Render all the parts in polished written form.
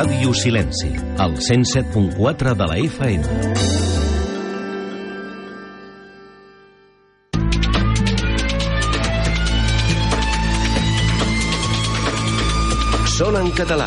Ràdio Silenci, al 107.4 de la FM. Sona en català.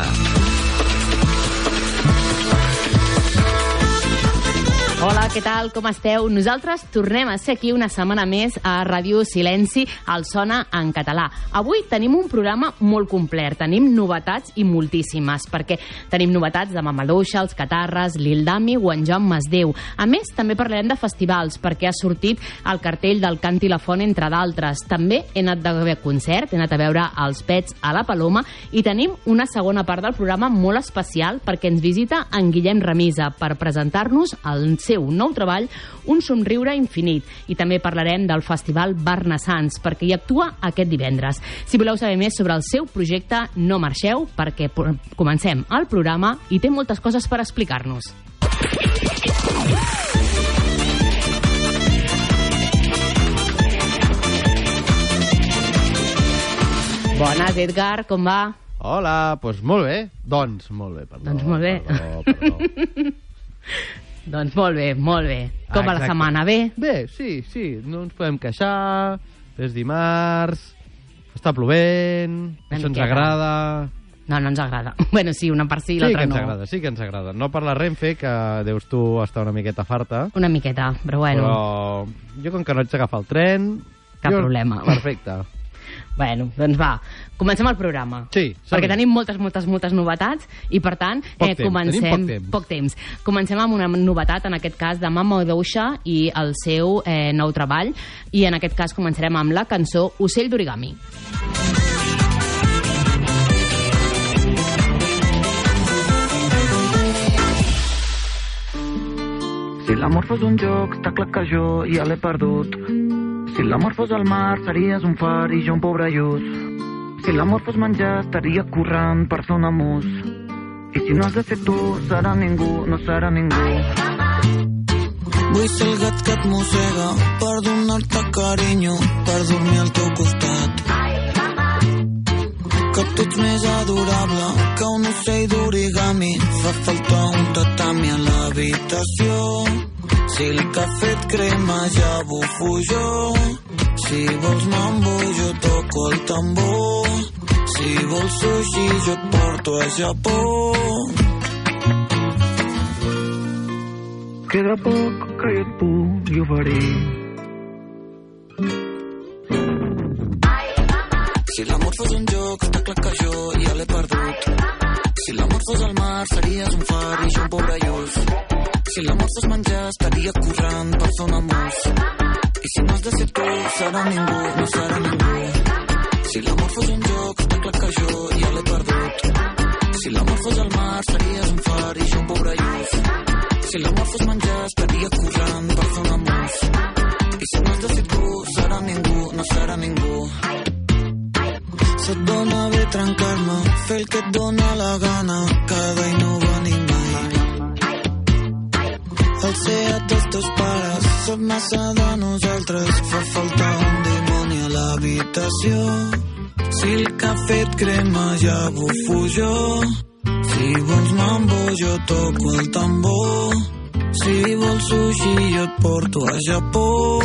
Hola, què tal? Com esteu? Nosaltres tornem a ser aquí una setmana més a Ràdio Silenci, al Sona en català. Avui tenim un programa molt complet, tenim novetats i moltíssimes, perquè tenim novetats de Mamaluixa, Els Catarres, l'Ildami o en Joan Masdeu. A més, també parlarem de festivals, perquè ha sortit el cartell del Cant i la Font, entre d'altres. També he anat a veure concert, he anat a veure els Pets a la Paloma, i tenim una segona part del programa molt especial, perquè ens visita en Guillem Remisa per presentar-nos el seu nou treball, Un somriure infinit. I també parlarem del Festival Barnassans, perquè hi actua aquest divendres. Si voleu saber més sobre el seu projecte, no marxeu, perquè comencem el programa i té moltes coses per explicar-nos. Bones, Edgar, com va? Hola, doncs molt bé. Doncs molt bé, perdó. Doncs molt bé. Perdó. Doncs molt bé, molt bé. Com va la setmana? Bé? Bé, sí, no ens podem queixar. És dimarts, està plovent, això ens agrada. No ens agrada. Bueno, sí, una part sí i l'altra no. Sí que ens agrada. No per la Renfe, que deus tu estar una miqueta farta. Una miqueta, però bueno. Però jo, com que no haig d'agafar el tren... Cap problema. Perfecte. Bueno, doncs va, comencem el programa. Sí, perquè tenim moltes novetats i, per tant, comencem... Poc temps. Comencem amb una novetat, en aquest cas, de Mamaluixa i el seu nou treball. I en aquest cas començarem amb la cançó Ocell d'Origami. Si l'amor fos un joc, està clar que jo ja l'he perdut. Si l'amor fos al mar, series un far i jo un pobre lluç. Si l'amor fos menjar, estaria corrent per fer un amus. I si no has de ser tu, serà ningú, no serà ningú. Vull ser el gat que et mossega per donar-te carinyo, per dormir al teu costat. Que tu ets més adorable que un ocell d'origami. Fa falta un tatami a l'habitació. Si el cafè et crema ja bufo jo. Si vols mambo jo toco el tambor. Si vols sushi jo et porto a Japó. Queda poc que jo et pugui oferir. Si l'amor fos un joc, està clar que jo ja l'he perdut. Si l'amor fos al mar, series un far i jo un pobre lluç. Si l'amor fos menjar, estaria corrent per fer un amus. I si no has de ser tu, serà ningú, no serà ningú. Si l'amor fos un joc, està clar que jo ja l'he perdut. Si l'amor fos al mar, series un far i jo un pobre lluç. Si l'amor fos menjar, estaria corrent per fer un amus. I si no has de ser tu, serà ningú, no serà ningú. Se't dona bé trencar-me, fer el que et dona la gana, cada i no venir mai. El Seat dels teus pares sap massa de nosaltres, fa falta un dimoni a l'habitació. Si el cafè et crema ja bufo jo. Si vols mambo jo toco el tambor. Si vols sushi jo et porto a Japó.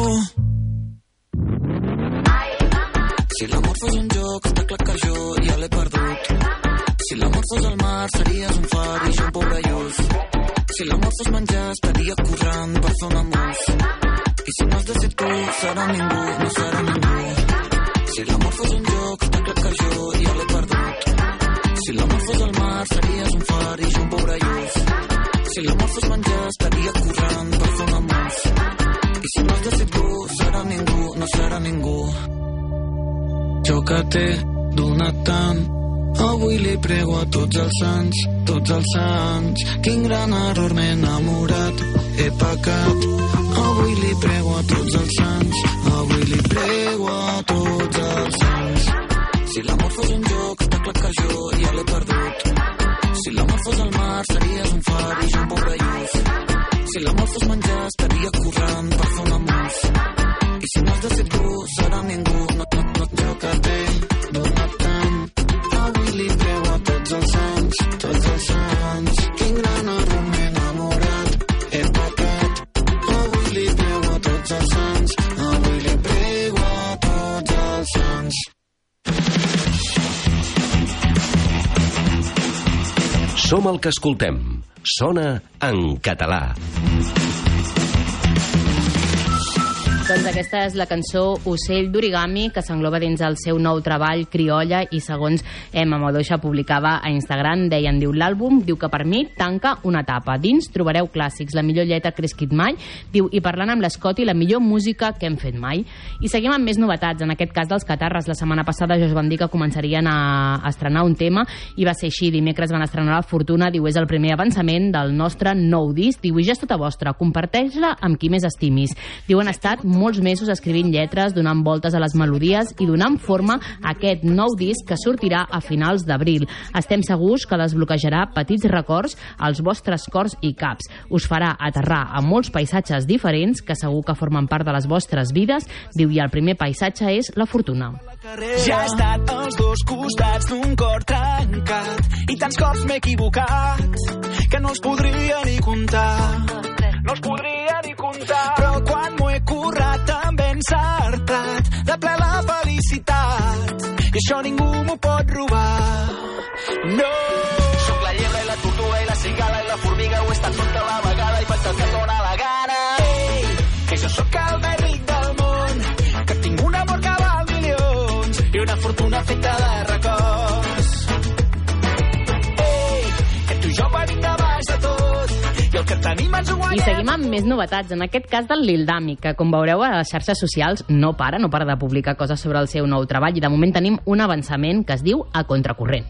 Si l'amor fos un joc, està clar que jo ja l'he perdut. Si l'amor fos al mar, series un far i jo un pobre lluç. Si l'amor fos menjar, estaria corrent per fer un amus. I si no has de ser tu, serà ningú, no serà ningú. Si l'amor fos un joc, està clar que jo ja l'he perdut. Si l'amor fos al mar, series un far i jo un pobre lluç. Si l'amor fos menjar, estaria corrent per fer un amus. I si no has de ser tu, serà ningú, no serà ningú. Jo que t'he donat tant, avui li prego a tots els sants, quin gran error m'he enamorat, he pecat. Avui li prego a tots els sants, avui li prego a tots els sants. Si l'amor fos un joc, està clar que jo ja l'he perdut. Si l'amor fos al mar, series un far i jo un pobre lluç. Si l'amor fos menjar, estaria corrent per fer un amus. I si no has de ser tu, serà ningú, no jo que t'he donat tant. Avui li prego a tots els sants, tots els sants. Som el que escoltem. Sona en català. Doncs aquesta és la cançó Ocell d'Origami, que s'engloba dins el seu nou treball Criolla, i segons Emma Madoixa publicava a Instagram, diu l'àlbum, que per mi tanca una etapa. Dins trobareu clàssics, la millor lletra que he escrit mai, i parlant amb l'Escoti, la millor música que hem fet mai. I seguim amb més novetats, en aquest cas dels Catarres. La setmana passada ja us van dir que començarien a estrenar un tema, i va ser així. Dimecres van estrenar La Fortuna, és el primer avançament del nostre nou disc, i ja és tota vostra, comparteix-la amb qui més estimis. Han estat molts mesos escrivint lletres, donant voltes a les melodies i donant forma a aquest nou disc que sortirà a finals d'abril. Estem segurs que desbloquejarà petits records als vostres cors i caps. Us farà aterrar a molts paisatges diferents que segur que formen part de les vostres vides. I el primer paisatge és La Fortuna. Ja he estat als dos costats d'un cor trencat i tants cops m'he equivocat que no els podria ni comptar. No els podria ni comptar. Però quan m'ho he currat també he encertat de ple la felicitat i això ningú m'ho pot robar. No! Soc la llebre i la tortuga i la cigala i la formiga, ho he estat tota la vegada i faig el que em dóna la gana. Ei, que jo sóc el més ric del món, que tinc un amor que val milions i una fortuna feta de records. Ei, que tu i jo venim de baix de tot. I seguim amb més novetats, en aquest cas del Lil Dami, que com veureu a les xarxes socials no para de publicar coses sobre el seu nou treball, i de moment tenim un avançament que es diu A Contracorrent.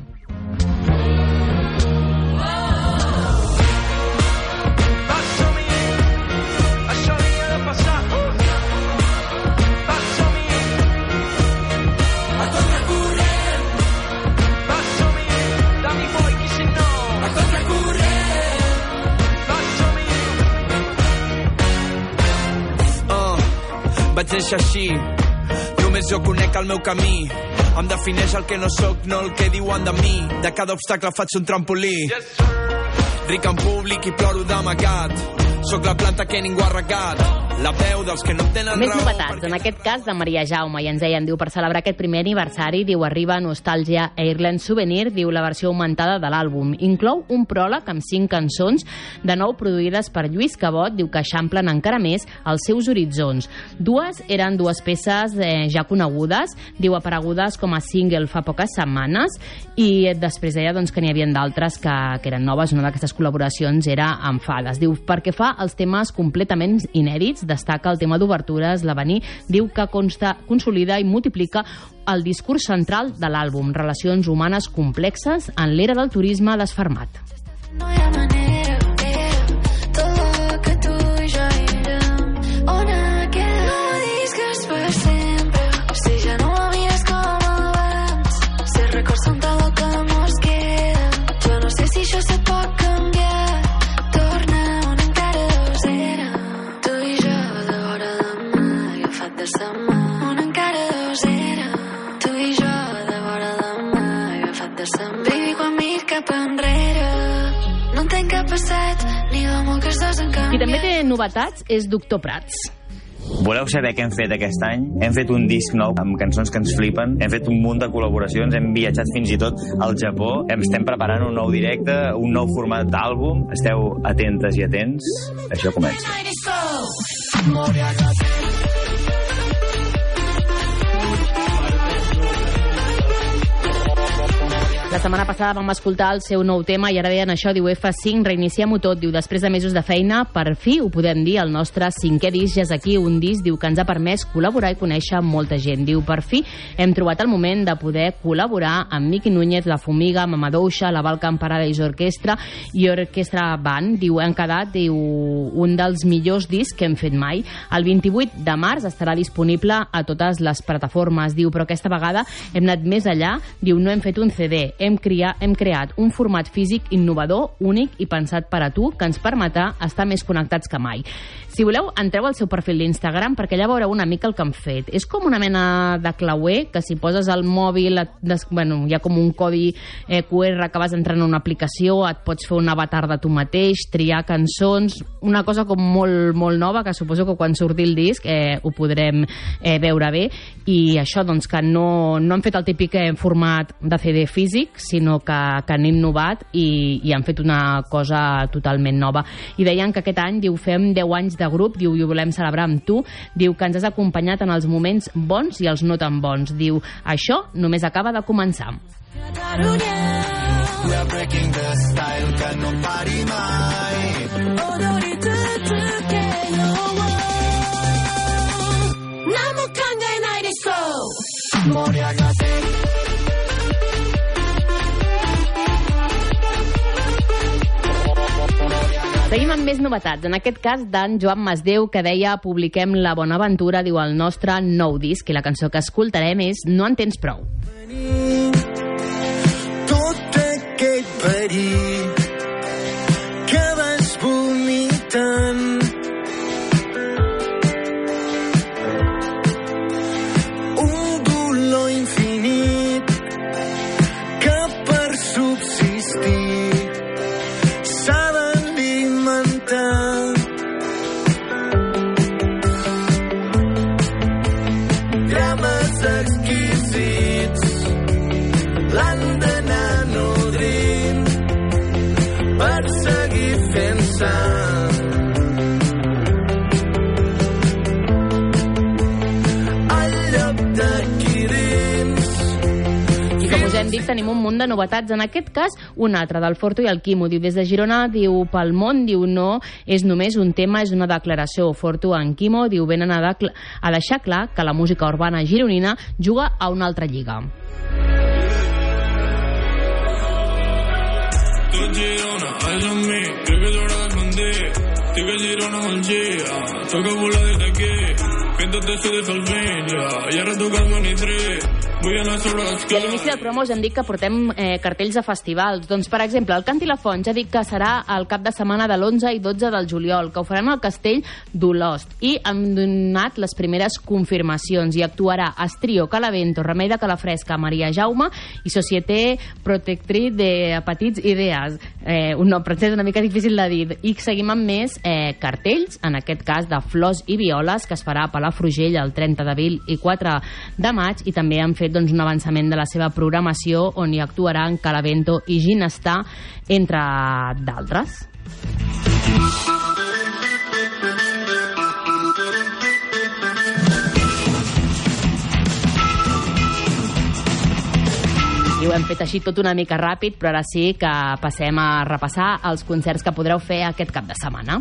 Vaig néixer així, només jo conec el meu camí. Em defineix el que no sóc, no el que diuen de mi. De cada obstacle faig un trampolí. Ric en públic i ploro d'amagat. Sóc la planta que ningú ha regat. La veu dels que no tenen raó. Més novetats, en aquest cas de Maria Jaume, i ens deien, per celebrar aquest primer aniversari, arriba Nostàlgia Airline Souvenir, la versió augmentada de l'àlbum. Inclou un pròleg amb 5 cançons, de nou produïdes per Lluís Cabot, que eixamplen encara més els seus horitzons. Dues eren dues peces ja conegudes, aparegudes com a single fa poques setmanes, i després deia que n'hi havia d'altres que eren noves. Una d'aquestes col·laboracions era amb Fades. Perquè fa els temes completament inèdits, destaca el tema d'obertures, l'Avenir, que consolida i multiplica el discurs central de l'àlbum, relacions humanes complexes en l'era del turisme desfermat. No hi ha manera, tot lo que tu i jo érem, on ha quedat? No diguis per sempre, o si ja no ho mires com abans, si records són tot lo que mos queda, jo no sé si això se pot canviar, torna on encara dos era, tu i jo de vora demà, agafat de sa mà, on encara dos era, tu i jo de vora demà, agafat de sa mà. Baby, quan miro cap enrere, no entenc què ha passat, ni l'amor que estàs en canviat. Qui també té novetats és Doctor Prats. Voleu saber què hem fet aquest any? Hem fet un disc nou amb cançons que ens flipen, hem fet un munt de col·laboracions, hem viatjat fins i tot al Japó, estem preparant un nou directe, un nou format d'àlbum. Esteu atentes i atents, això comença. La setmana passada vam escoltar el seu nou tema i ara deien això, F5, reiniciem-ho tot, després de mesos de feina, per fi ho podem dir, el nostre 5è disc ja és aquí, un disc, que ens ha permès col·laborar i conèixer molta gent. Per fi hem trobat el moment de poder col·laborar amb Miqui Núñez, La Fumiga, amb Amadouxa, la Balkan Paradise Orquestra i Orquestra Band. Han quedat un dels millors discs que hem fet mai. El 28 de març estarà disponible a totes les plataformes, però aquesta vegada hem anat més enllà, no hem fet un CD, hem creat un format físic innovador, únic i pensat per a tu, que ens permetrà estar més connectats que mai. Si voleu, entreu al seu perfil d'Instagram perquè allà veureu una mica el que han fet. És com una mena de clauer que si poses al mòbil, hi ha com un codi QR que vas entrant en una aplicació, et pots fer un avatar de tu mateix, triar cançons, una cosa com molt, molt nova, que suposo que quan surti el disc ho podrem veure bé. I això, doncs, que no han fet el típic format de CD físic, sinó que han innovat i han fet una cosa totalment nova. I deien que aquest any, diu, fem 10 anys de grup, diu, i ho volem celebrar amb tu, diu que ens has acompanyat en els moments bons i els no tan bons. Diu, això només acaba de començar. We are breaking the style, que no pari mai. Seguim amb més novetats. En aquest cas, d'en Joan Masdeu, que deia publiquem La Bonaventura, diu, el nostre nou disc, i la cançó que escoltarem és No en tens prou. Tot aquell perill que vas vomitant, un dolor infinit que per subsistir s'ha d'alimentar. Drames exquisits l'han d'anar nodrint per seguir fent sang. Al lloc d'aquí dins. I com us hem dit, tenim un munt de novetats. En aquest cas, un altre, del Forto i el Quimo. Diu, des de Girona, diu, pel món, diu, no és només un tema, és una declaració. Forto en Quimo, diu, venen a deixar clar que la música urbana gironina juga a una altra lliga. Tu Girona, és amb mi, crec que és hora de mentir. Estic a Girona al dia, toca volar des d'aquí. Pinta't de des del vent, i ara tocant ni tres. Vull anar sobre els I a l'inici del programa us hem dit que portem cartells de festivals. Doncs, per exemple, el Cant i la Font ja dic que serà el cap de setmana de l'11 i 12 del juliol, que ho faran al Castell d'Olost. I han donat les primeres confirmacions. I actuarà Astrio, Calavento, Remei de Calafresca, Maria Jaume i Société Protectrice de Petits Idees. Un nom francès una mica difícil de dir. I seguim amb més cartells, en aquest cas de Flors i Violes, que es farà a Palafrugell el 30 d'abril i 4 de maig, i també han fet un avançament de la seva programació on hi actuaran Calavento i Ginestar, entre d'altres. I ho hem fet així tot una mica ràpid, però ara sí que passem a repassar els concerts que podreu fer aquest cap de setmana.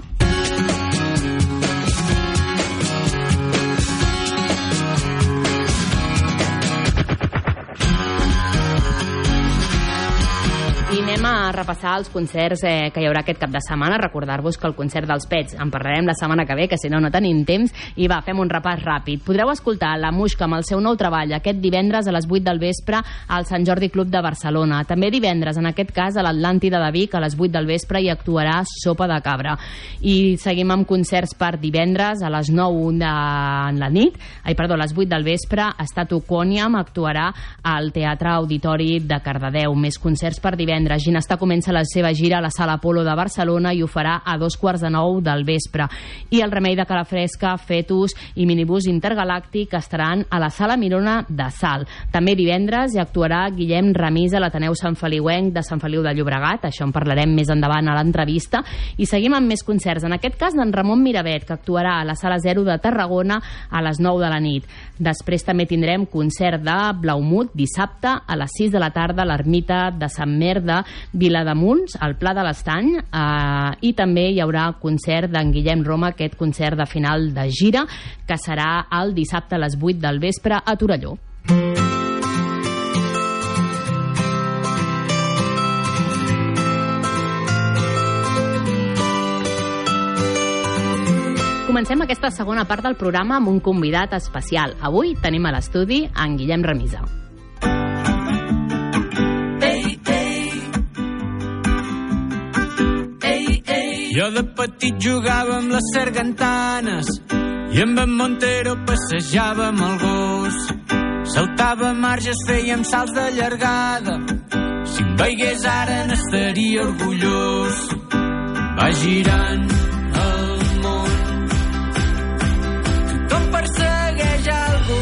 I anem a repassar els concerts que hi haurà aquest cap de setmana. Recordar-vos que el concert dels Pets en parlarem la setmana que ve, que si no, no tenim temps. I va, fem un repàs ràpid. Podreu escoltar La Muixca amb el seu nou treball aquest divendres a les 8 del vespre al Sant Jordi Club de Barcelona. També divendres, en aquest cas, a l'Atlàntida de Vic a les 8 del vespre hi actuarà Sopa de Cabra. I seguim amb concerts per divendres a les 9 de la nit. A les 8 del vespre, Statu Quoniam actuarà al Teatre Auditori de Cardedeu. Més concerts per divendres. Ginestar comença la seva gira a la Sala Apolo de Barcelona i ho farà a 9:15 del vespre. I el Remei de Calafresca, Fetus i Minibús Intergalàctic estaran a la Sala Mirona de Salt. També divendres hi actuarà Guillem Ramís a l'Ateneu Sant Feliuenc de Sant Feliu de Llobregat. Això en parlarem més endavant a l'entrevista. I seguim amb més concerts. En aquest cas, d'en Ramon Miravet, que actuarà a la Sala 0 de Tarragona a les 9 de la nit. Després també tindrem concert de Blaumut dissabte a les 6 de la tarda a l'Ermita de Sant Mer de Vilademuls, al Pla de l'Estany, i també hi haurà concert d'en Guillem Roma, aquest concert de final de gira, que serà el dissabte a les 8 del vespre a Torelló. Comencem aquesta segona part del programa amb un convidat especial. Avui tenim a l'estudi en Guillem Ramisa. Hey, hey. Hey, hey. Jo de petit jugava amb les sargantanes i amb en Montero passejàvem el gos. Saltava marges, fèiem salts de llargada. Si em veigués ara n'estaria orgullós. Va girant el món, tothom persegueix algú.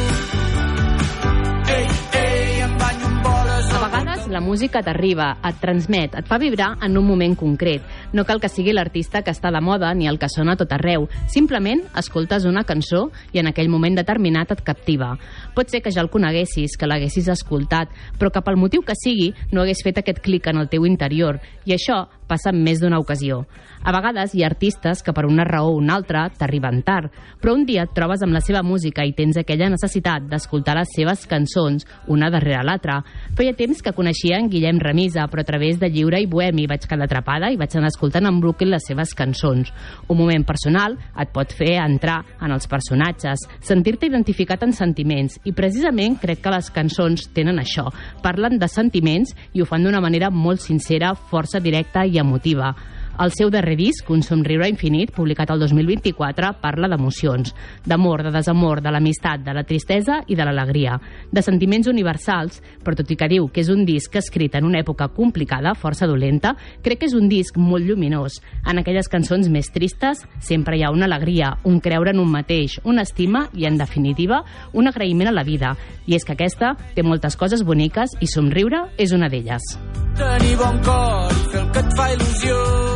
Ei, ei, em banyo amb boles. A vegades la música t'arriba, et transmet, et fa vibrar en un moment concret. No cal que sigui l'artista que està de moda ni el que sona a tot arreu. Simplement escoltes una cançó i en aquell moment determinat et captiva. Pot ser que ja el coneguessis, que l'haguessis escoltat, però que pel motiu que sigui no hagués fet aquest clic en el teu interior. I això passa en més d'una ocasió. A vegades hi ha artistes que per una raó o una altra t'arriben tard, però un dia et trobes amb la seva música i tens aquella necessitat d'escoltar les seves cançons una darrere l'altra. Feia temps que coneixia en Guillem Remisa, però a través de Lliure i Bohemi vaig quedar atrapada i vaig anar escoltant en Brooklyn les seves cançons. Un moment personal et pot fer entrar en els personatges, sentir-te identificat en sentiments, i precisament crec que les cançons tenen això. Parlen de sentiments i ho fan d'una manera molt sincera, força directa i emotiva. El seu darrer disc, Un somriure infinit, publicat el 2024, parla d'emocions, d'amor, de desamor, de l'amistat, de la tristesa i de l'alegria, de sentiments universals, però tot i que diu que és un disc escrit en una època complicada, força dolenta, crec que és un disc molt lluminós. En aquelles cançons més tristes sempre hi ha una alegria, un creure en un mateix, una estima i, en definitiva, un agraïment a la vida. I és que aquesta té moltes coses boniques i somriure és una d'elles. Tenir bon cor i fer el que et fa il·lusió,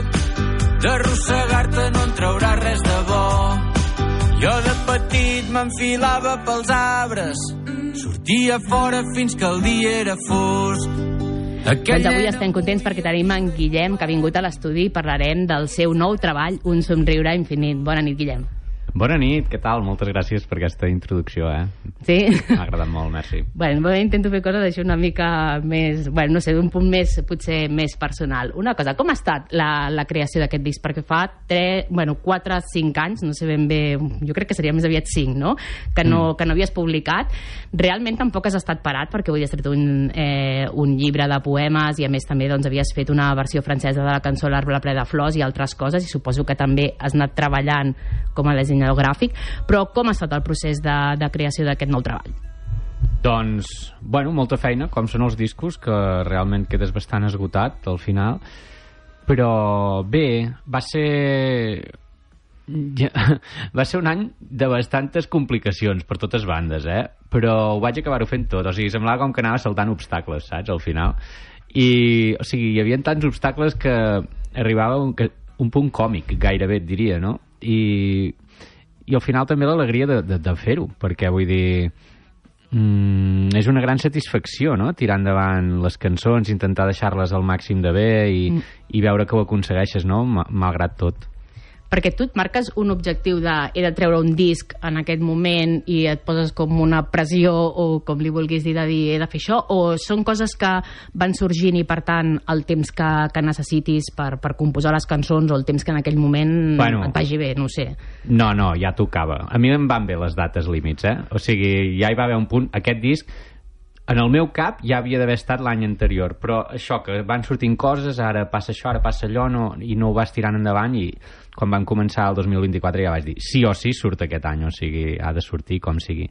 d'arrossegar-te no en trauràs res de bo. Jo de petit m'enfilava pels arbres, sortia fora fins que el dia era fosc. Doncs avui estem contents perquè tenim en Guillem, que ha vingut a l'estudi, i parlarem del seu nou treball, Un somriure infinit. Bona nit, Guillem. Bona nit, què tal? Moltes gràcies per aquesta introducció, Sí? M'ha agradat molt, merci. Bueno, intento fer coses així una mica més, no sé, d'un punt més, potser més personal. Una cosa, com ha estat la creació d'aquest disc? Perquè fa 4 o 5 anys, no sé ben bé, jo crec que seria més aviat 5, no? Que no havies publicat. Realment tampoc has estat parat, perquè avui has tret un llibre de poemes i a més també doncs, havies fet una versió francesa de la cançó L'arbre ple de flors i altres coses, i suposo que també has anat treballant com a dissenyador gràfic, però com ha estat el procés de creació d'aquest nou treball? Doncs, molta feina, com són els discos, que realment quedes bastant esgotat al final, però bé, va ser un any de bastantes complicacions per totes bandes, però ho vaig acabar-ho fent tot, o sigui, semblava com que anava saltant obstacles, saps, al final, i, o sigui, hi havia tants obstacles que arribava un punt còmic, gairebé et diria, no? I al final també l'alegria de fer-ho, perquè vull dir és una gran satisfacció, no?, tirar endavant les cançons, intentar deixar-les al màxim de bé i veure que ho aconsegueixes, no?, malgrat tot. Perquè tu et marques un objectiu he de treure un disc en aquest moment i et poses com una pressió o com li vulguis dir de dir he de fer això, o són coses que van sorgint i per tant el temps que necessitis per composar les cançons o el temps que en aquell moment et vagi bé, no ho sé. No, ja tocava. A mi em van bé les dates límits, o sigui, ja hi va haver un punt, aquest disc en el meu cap ja havia d'haver estat l'any anterior, però això, que van sortint coses, ara passa això, ara passa allò, i no ho vas tirant endavant, i quan van començar el 2024 ja vaig dir, sí o sí surt aquest any, o sigui, ha de sortir com sigui.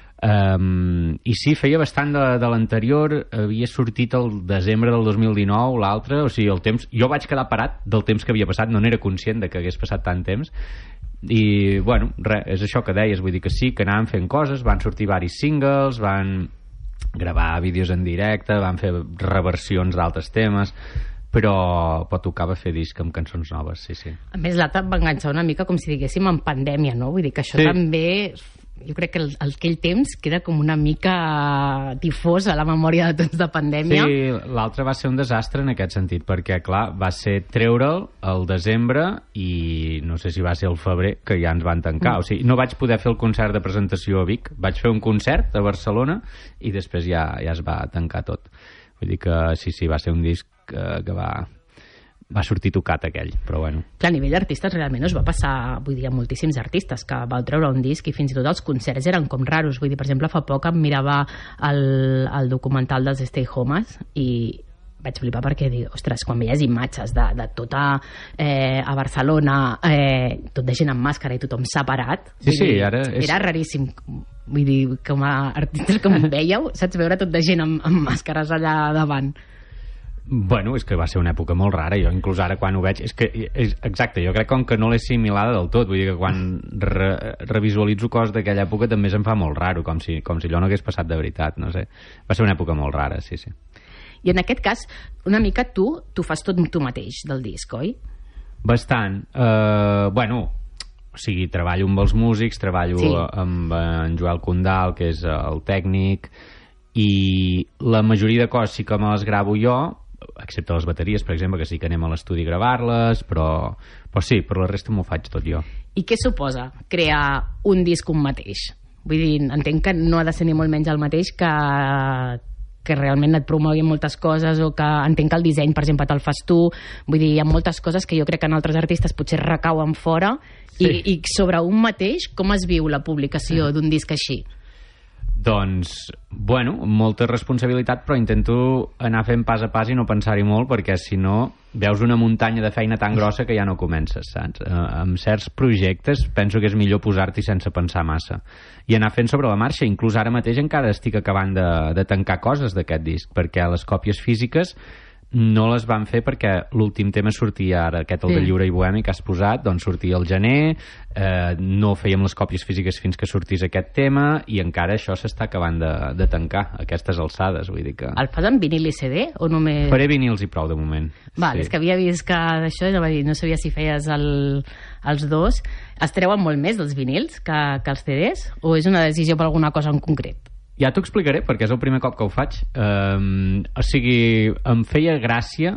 I sí, feia bastant de l'anterior, havia sortit el desembre del 2019, l'altre, o sigui, el temps, jo vaig quedar parat del temps que havia passat, no n'era conscient de que hagués passat tant temps, i, res, és això que deies, vull dir que sí, que anàvem fent coses, van sortir varis singles, van gravar vídeos en directe, van fer reversions d'altres temes, però tocava fer disc amb cançons noves, sí. A més, l'altre va enganxar una mica com si diguéssim en pandèmia, no? Vull dir que això també, jo crec que aquell temps queda com una mica difós a la memòria de tots de pandèmia. Sí, l'altre va ser un desastre en aquest sentit, perquè, clar, va ser treure'l al desembre i no sé si va ser el febrer que ja ens van tancar. O sigui, no vaig poder fer el concert de presentació a Vic, vaig fer un concert a Barcelona i després ja es va tancar tot. Vull dir que sí, va ser un disc que va sortir tocat aquell, però bueno. Clar, a nivell d'artistes realment us va passar, vull dir, a moltíssims artistes que vau treure un disc i fins i tot els concerts eren com raros. Vull dir, per exemple, fa poc em mirava el documental dels Stay Homes i vaig flipar perquè dic, ostres, quan veies imatges de tota a Barcelona, tot de gent amb màscara i tothom separat, ara era raríssim. Vull dir, com a artistes com veieu, saps, veure tot de gent amb màscares allà davant. Bueno, és que va ser una època molt rara. Jo inclús ara quan ho veig exacte, jo crec que no l'he assimilada del tot. Vull dir que quan revisualitzo coses d'aquella època també se'm fa molt raro, com si allò no hagués passat de veritat, no sé. Va ser una època molt rara, sí. I en aquest cas, una mica tu fas tot tu mateix del disc, oi? Bastant. Bueno, o sigui, treballo amb els músics, treballo amb en Joel Condal, que és el tècnic, i la majoria de coses sí que me les gravo jo, excepte les bateries, per exemple, que sí que anem a l'estudi a gravar-les, però sí, per la resta m'ho faig tot jo. I què suposa crear un disc un mateix? Vull dir, entenc que no ha de ser ni molt menys el mateix que realment et promoguin moltes coses, o que entenc que el disseny, per exemple, te'l fas tu. Vull dir, hi ha moltes coses que jo crec que en altres artistes potser recauen fora. I sobre un mateix, com es viu la publicació d'un disc així? Doncs, bueno, molta responsabilitat, però intento anar fent pas a pas i no pensar-hi molt, perquè si no veus una muntanya de feina tan grossa que ja no comences, saps? Amb certs projectes penso que és millor posar-t'hi sense pensar massa i anar fent sobre la marxa. Inclús ara mateix encara estic acabant de tancar coses d'aquest disc, perquè les còpies físiques no les van fer perquè l'últim tema sortia ara, el de Lliure i Bohemi que has posat, doncs sortia al gener, no fèiem les còpies físiques fins que sortís aquest tema, i encara això s'està acabant de tancar, aquestes alçades, vull dir que... El fas en vinil i CD o només... Faré vinils i prou de moment. Val, és que havia vist que d'això, no sabia si feies els dos. Es treuen molt més dels vinils que els CDs, o és una decisió per alguna cosa en concret? Ja t'ho explicaré, perquè és el primer cop que ho faig. O sigui, em feia gràcia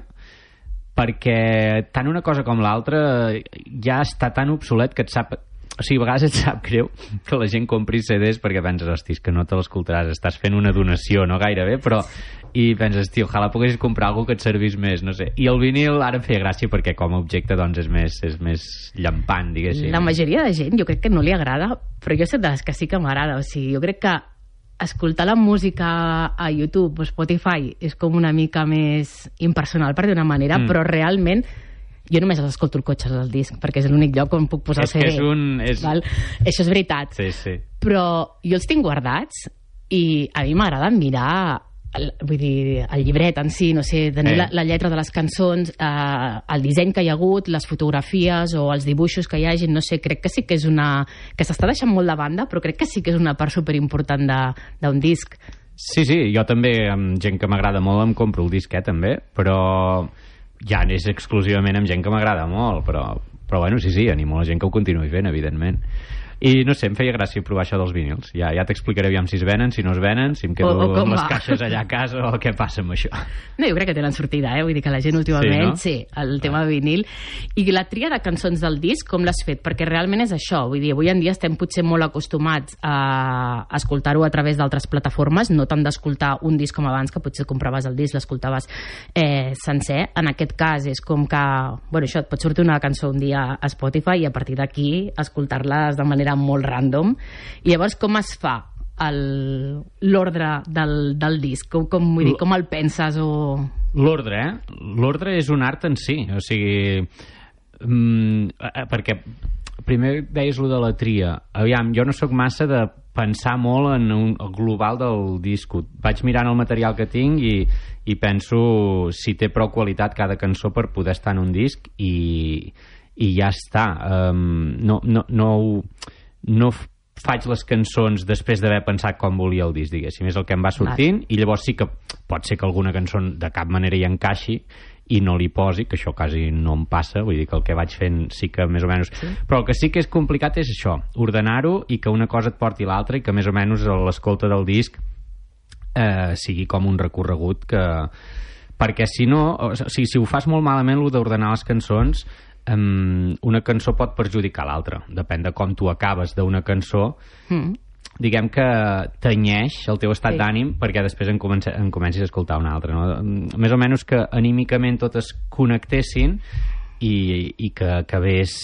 perquè tant una cosa com l'altra ja està tan obsolet que et sap... O sigui, a vegades et sap greu que la gent compri CDs perquè penses, hosti, que no te l'escoltaràs, estàs fent una donació, no gairebé, però... I penses, tio, ojalà poguessis comprar alguna que et servís més, no sé. I el vinil ara em feia gràcia perquè com a objecte doncs és més llampant, diguéssim. La majoria de gent jo crec que no li agrada, però jo soc de les que sí que m'agrada. O sigui, jo crec que escoltar la música a YouTube o Spotify és com una mica més impersonal, per dir-ho d'una manera, però realment jo només els escolto el cotxe del disc, perquè és l'únic lloc on puc posar el CD. Val? Això és veritat. Sí. Però jo els tinc guardats i a mi m'agrada mirar vull dir, el llibret en si, no sé, tenir la lletra de les cançons, el disseny que hi ha hagut, les fotografies o els dibuixos que hi hagi, no sé, crec que sí que és que s'està deixant molt de banda, però crec que sí que és una part superimportant d'un disc. Sí, jo també, amb gent que m'agrada molt, em compro el disc, també, però ja és exclusivament amb gent que m'agrada molt, però bueno, sí, animo la gent que ho continuï fent, evidentment. I no sé, em feia gràcia provar això dels vinils. Ja t'explicaré aviam si es venen, si no es venen, si em quedo amb les caixes allà a casa o què passa amb això. No, jo crec que tenen sortida, vull dir que la gent últimament, sí, el tema de vinil. I la tria de cançons del disc, com l'has fet? Perquè realment és això, vull dir, avui en dia estem potser molt acostumats a escoltar-ho a través d'altres plataformes, no tant d'escoltar un disc com abans, que potser compraves el disc, l'escoltaves sencer. En aquest cas és com que, bueno, això, et pot sortir una cançó un dia a Spotify i a partir d'aquí escoltar-les de manera molt random. I llavors com es fa l'ordre del disc? Com el penses? L'ordre, l'ordre és un art en si, o sigui, perquè primer deies lo de la tria. Aviam, jo no sóc massa de pensar molt en el global del disc. Vaig mirant el material que tinc i penso si té prou qualitat cada cançó per poder estar en un disc i ja està. No faig les cançons després d'haver pensat com volia el disc, diguéssim. És el que em va sortint i llavors sí que pot ser que alguna cançó de cap manera hi encaixi i no li posi, que això quasi no em passa, vull dir que el que vaig fent sí que més o menys... Sí. Però el que sí que és complicat és això, ordenar-ho i que una cosa et porti l'altra i que més o menys l'escolta del disc sigui com un recorregut que... Perquè si no, o sigui, si ho fas molt malament, el d'ordenar les cançons, una cançó pot perjudicar l'altra. Depèn de com tu acabes d'una cançó. Diguem que tenyeix el teu estat d'ànim perquè després en comencis a escoltar una altra, no? Més o menys que anímicament totes connectessin i que acabés...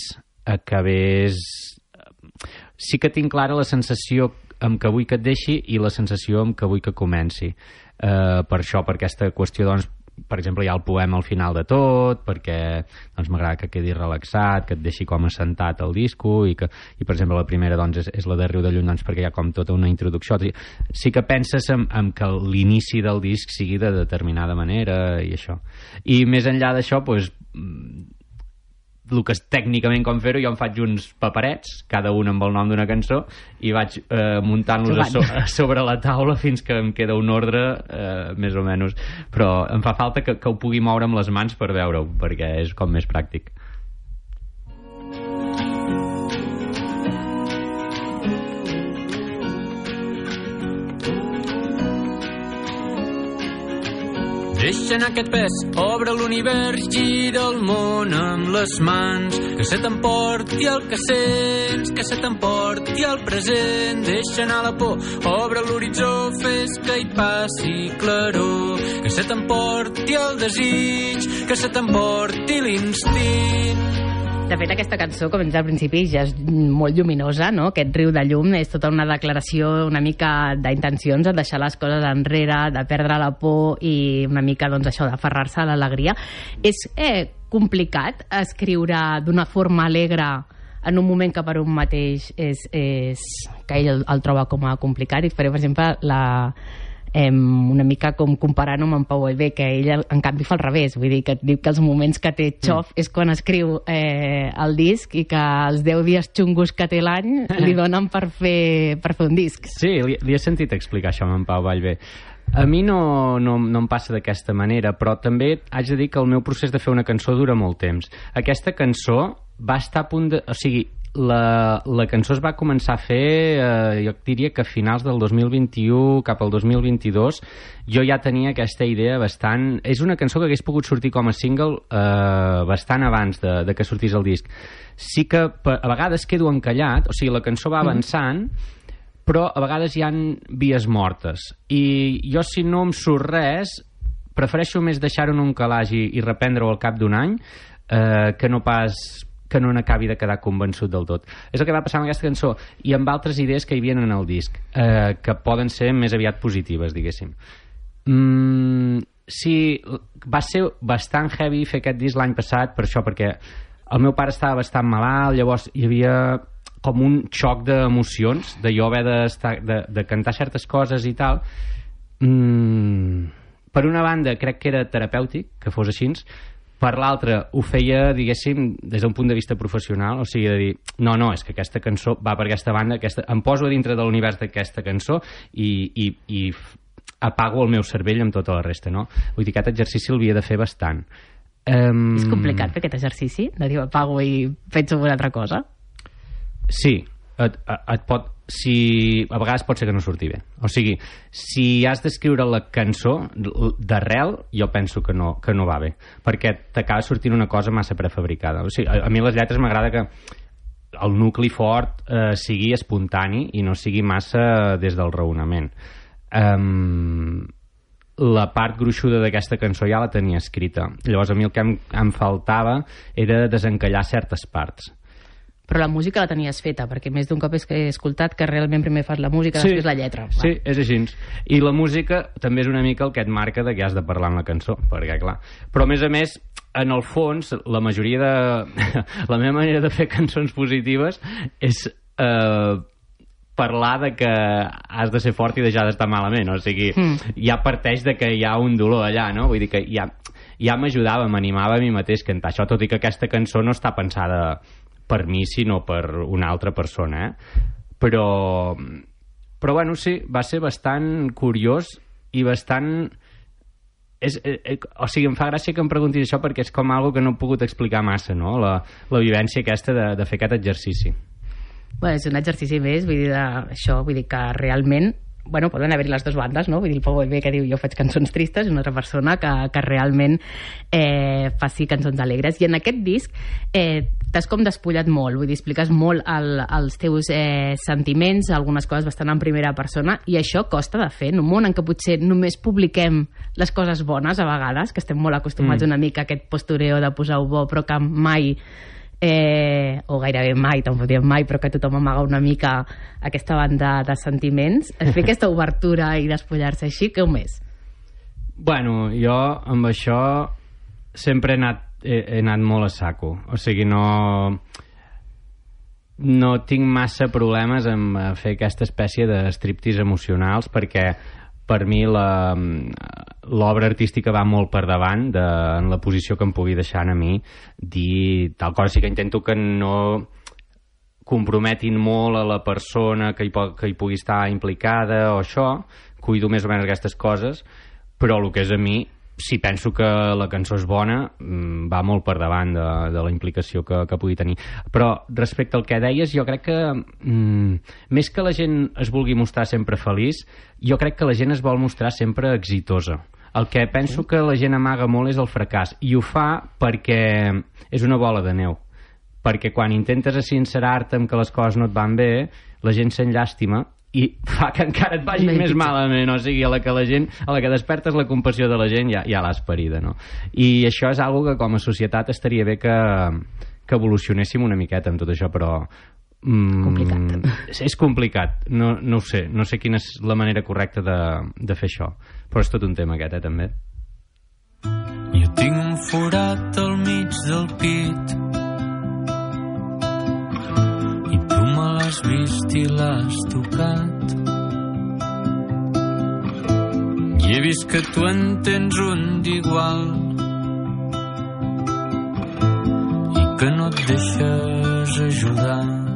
Sí que tinc clara la sensació amb què vull que et deixi i la sensació amb què vull que comenci. Per això, per aquesta qüestió, doncs, per exemple, hi ha el poema al final de tot, perquè doncs, m'agrada que quedi relaxat, que et deixi com assentat el disco, i per exemple, la primera doncs, és la de Riu de Lluny, doncs, perquè hi ha com tota una introducció. Sí que penses en que l'inici del disc sigui de determinada manera, i això. I més enllà d'això, doncs, el que és tècnicament com fer-ho, jo em faig uns paperets, cada un amb el nom d'una cançó, i vaig muntant-los sobre la taula fins que em queda un ordre, més o menys. Però em fa falta que ho pugui moure amb les mans per veure-ho, perquè és com més pràctic. Deixa anar aquest pes, obre l'univers, gira el món amb les mans, que se t'emporti el que sents, que se t'emporti el present. Deixa anar la por, obre l'horitzó, fes que hi passi claror, que se t'emporti el desig, que se t'emporti l'instint. De fet, aquesta cançó, com hem dit al principi, ja és molt lluminosa, no? Aquest riu de llum és tota una declaració una mica d'intencions, de deixar les coses enrere, de perdre la por i una mica, doncs, això, d'aferrar-se a l'alegria. És complicat escriure d'una forma alegre en un moment que per un mateix que ell el troba com a complicat. I faré, per exemple, una mica com comparant-ho amb en Pau Vallvé, que ell en canvi fa al revés, vull dir que diu que els moments que té xof és quan escriu el disc, i que els 10 dies xungos que té l'any li donen per fer un disc. Sí, li he sentit explicar això amb en Pau Vallvé. A mi no em passa d'aquesta manera, però també haig de dir que el meu procés de fer una cançó dura molt temps. Aquesta cançó va estar a punt de... O sigui, la cançó es va començar a fer, jo diria que a finals del 2021 cap al 2022. Jo ja tenia aquesta idea bastant... És una cançó que hagués pogut sortir com a single bastant abans de que sortís el disc. Sí que a vegades quedo encallat, o sigui, la cançó va avançant, però a vegades hi ha vies mortes. I jo, si no em surt res, prefereixo més deixar-ho en un calaix i reprendre-ho al cap d'un any, que no pas... que no n'acabi de quedar convençut del tot. És el que va passar amb aquesta cançó i amb altres idees que hi havia en el disc, que poden ser més aviat positives, diguéssim. Sí, va ser bastant heavy fer aquest disc l'any passat per això, perquè el meu pare estava bastant malalt, llavors hi havia com un xoc d'emocions, de jo haver de cantar certes coses i tal. Per una banda, crec que era terapèutic que fos així. Per l'altra, ho feia, diguéssim, des d'un punt de vista professional, o sigui, de dir, no, és que aquesta cançó va per aquesta banda, em poso a dintre de l'univers d'aquesta cançó i apago el meu cervell amb tota la resta, no? Vull dir, aquest exercici l'havia de fer bastant. És complicat fer aquest exercici, de dir, apago i penso en una altra cosa? Sí, a vegades pot ser que no surti bé. O sigui, si has d'escriure la cançó d'arrel, jo penso que no va bé, perquè t'acaba sortint una cosa massa prefabricada. O sigui, a mi les lletres m'agrada que el nucli fort sigui espontani i no sigui massa des del raonament. La part gruixuda d'aquesta cançó ja la tenia escrita. Llavors a mi el que em faltava era desencallar certes parts. Però la música la tenies feta, perquè més d'un cop he escoltat que realment primer fas la música, després la lletra. Sí, és així. I la música també és una mica el que et marca de què has de parlar en la cançó, perquè clar. Però a més, en el fons, la majoria de... la meva manera de fer cançons positives és parlar de que has de ser fort i deixar d'estar malament. O sigui, ja parteix de que hi ha un dolor allà, no? Vull dir que ja m'ajudava, m'animava a mi mateix cantar això, tot i que aquesta cançó no està pensada per mi, sinó per una altra persona, Però bueno, sí, va ser bastant curiós i bastant... o sigui, em fa gràcia que em preguntis això perquè és com algo que no he pogut explicar massa, no? La vivència aquesta de fer aquest exercici. Bueno, és un exercici més, vull dir, això, vull dir que realment, bueno, poden haver-hi les dues bandes, no? Vull dir, el Pau Vallvé que diu jo faig cançons tristes i una altra persona que realment faci cançons alegres. I en aquest disc t'has com despullat molt, vull dir, expliques molt els teus sentiments, algunes coses bastant en primera persona, i això costa de fer en un món en què potser només publiquem les coses bones a vegades, que estem molt acostumats una mica a aquest postureo de posar-ho bo, però que mai... o gairebé mai, tampoc diem mai, però que tothom amaga una mica aquesta banda de sentiments. Fer aquesta obertura i despullar-se així, què més? Bueno, jo amb això sempre he anat molt a saco. O sigui, no tinc massa problemes amb fer aquesta espècie de striptease emocionals, perquè per mi l'obra artística va molt per davant en la posició que em pugui deixar a mi dir tal cosa. Sí que intento que no comprometin molt a la persona que hi pugui estar implicada o això, cuido més o menys aquestes coses, però el que és a mi, si penso que la cançó és bona, va molt per davant de la implicació que pugui tenir. Però respecte al que deies, jo crec que més que la gent es vulgui mostrar sempre feliç, jo crec que la gent es vol mostrar sempre exitosa. El que penso que la gent amaga molt és el fracàs, i ho fa perquè és una bola de neu. Perquè quan intentes sincerar-te amb que les coses no et van bé, la gent se'n llàstima i fa que encara et vagi més malament. O sigui, a la que despertes la compassió de la gent ja l'has parida, no? I això és algo que com a societat estaria bé que evolucionéssim una miqueta amb tot això, però complicat. És complicat, no ho sé, no sé quina és la manera correcta de fer això, però és tot un tema aquest, també. Jo tinc un forat al mig del pit i tu me l'has vist i l'has tocat, i he vist que tu en tens un d'igual i que no et deixes ajudar.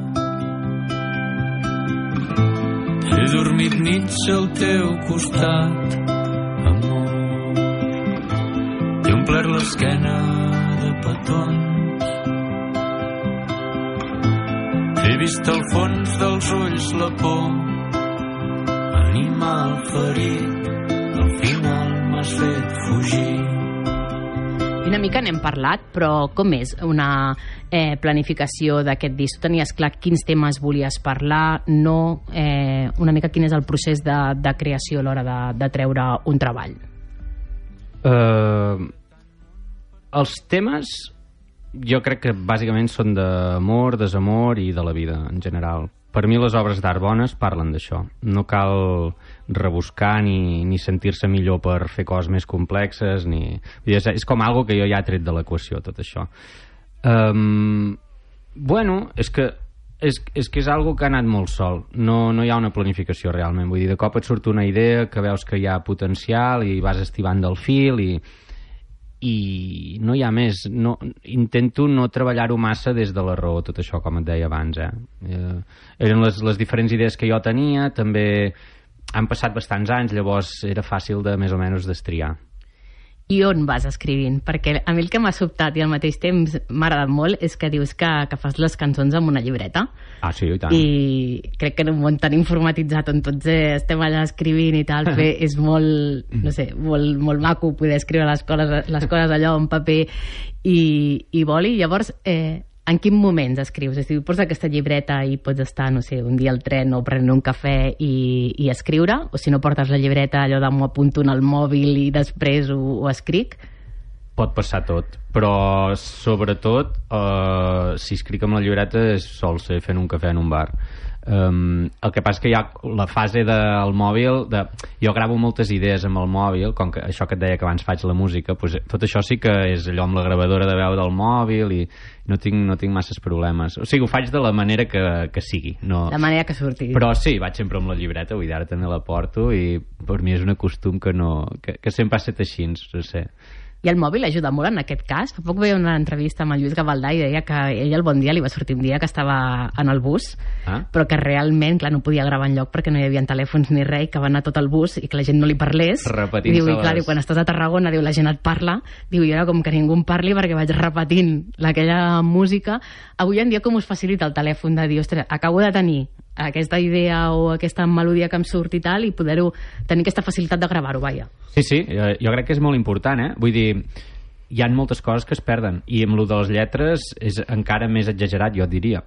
He dormit nits al teu costat, amor. T'he omplert l'esquena de petons. He vist al fons dels ulls la por. Animal ferit, al final m'has fet fugir. Una mica n'hem parlat, però com és una planificació d'aquest disc? Tu tenies clar quins temes volies parlar, no? Una mica quin és el procés de creació a l'hora de treure un treball? Els temes jo crec que bàsicament són d'amor, desamor i de la vida en general. Per mi les obres d'art bones parlen d'això. No cal rebuscar ni sentir-se millor per fer coses més complexes, és com algo que jo ja he tret de l'equació, tot això. Bueno, és que és algo que ha anat molt sol. No hi ha una planificació realment. Vull dir, de cop et surt una idea que veus que hi ha potencial i vas estivant del fil i no hi ha més. Intento no treballar-ho massa des de la raó, tot això, com et deia abans. Eren les diferents idees que jo tenia, també han passat bastants anys, llavors era fàcil de més o menys destriar. I on vas escrivint? Perquè a mi el que m'ha sobtat i al mateix temps m'ha agradat molt és que dius que fas les cançons amb una llibreta. Ah, sí, i tant. I crec que en un món tan informatitzat on tots estem allà escrivint i tal, és molt, no sé, molt maco poder escriure les coses allò en paper i boli. Llavors, en quin moments escrius? És a dir, pots aquesta llibreta i pots estar, no sé, un dia al tren o prenent un cafè i escriure? O si no portes la llibreta, allò de m'ho apunto en el mòbil i després ho escric? Pot passar tot, però sobretot si escric amb la llibreta sol ser fent un cafè en un bar. El que passa que hi ha la fase del mòbil jo gravo moltes idees amb el mòbil, com que això que et deia que abans faig la música, doncs tot això sí que és allò amb la gravadora de veu del mòbil i no tinc masses problemes. O sigui, ho faig de la manera que sigui, la manera que surti. Però sí, vaig sempre amb la llibreta, vull dir, ara també la porto i per mi és un costum que sempre ha estat així, no sé. I el mòbil ajuda molt en aquest cas. Fa poc veia una entrevista amb el Lluís Gavaldà i deia que ell el Bon Dia li va sortir un dia que estava en el bus, però que realment, clar, no podia gravar enlloc perquè no hi havia telèfons ni res, que va anar tot el bus i que la gent no li parlés. Repetint-se i clar, quan estàs a Tarragona, la gent et parla, i ara com que ningú em parli perquè vaig repetint aquella música. Avui en dia com us facilita el telèfon de dir, ostres, acabo de tenir aquesta idea o aquesta melodia que em surt i tal, i poder-ho tenir aquesta facilitat de gravar-ho, vaja. Sí, jo crec que és molt important, Vull dir, hi ha moltes coses que es perden, i amb lo de les lletres és encara més exagerat, jo diria.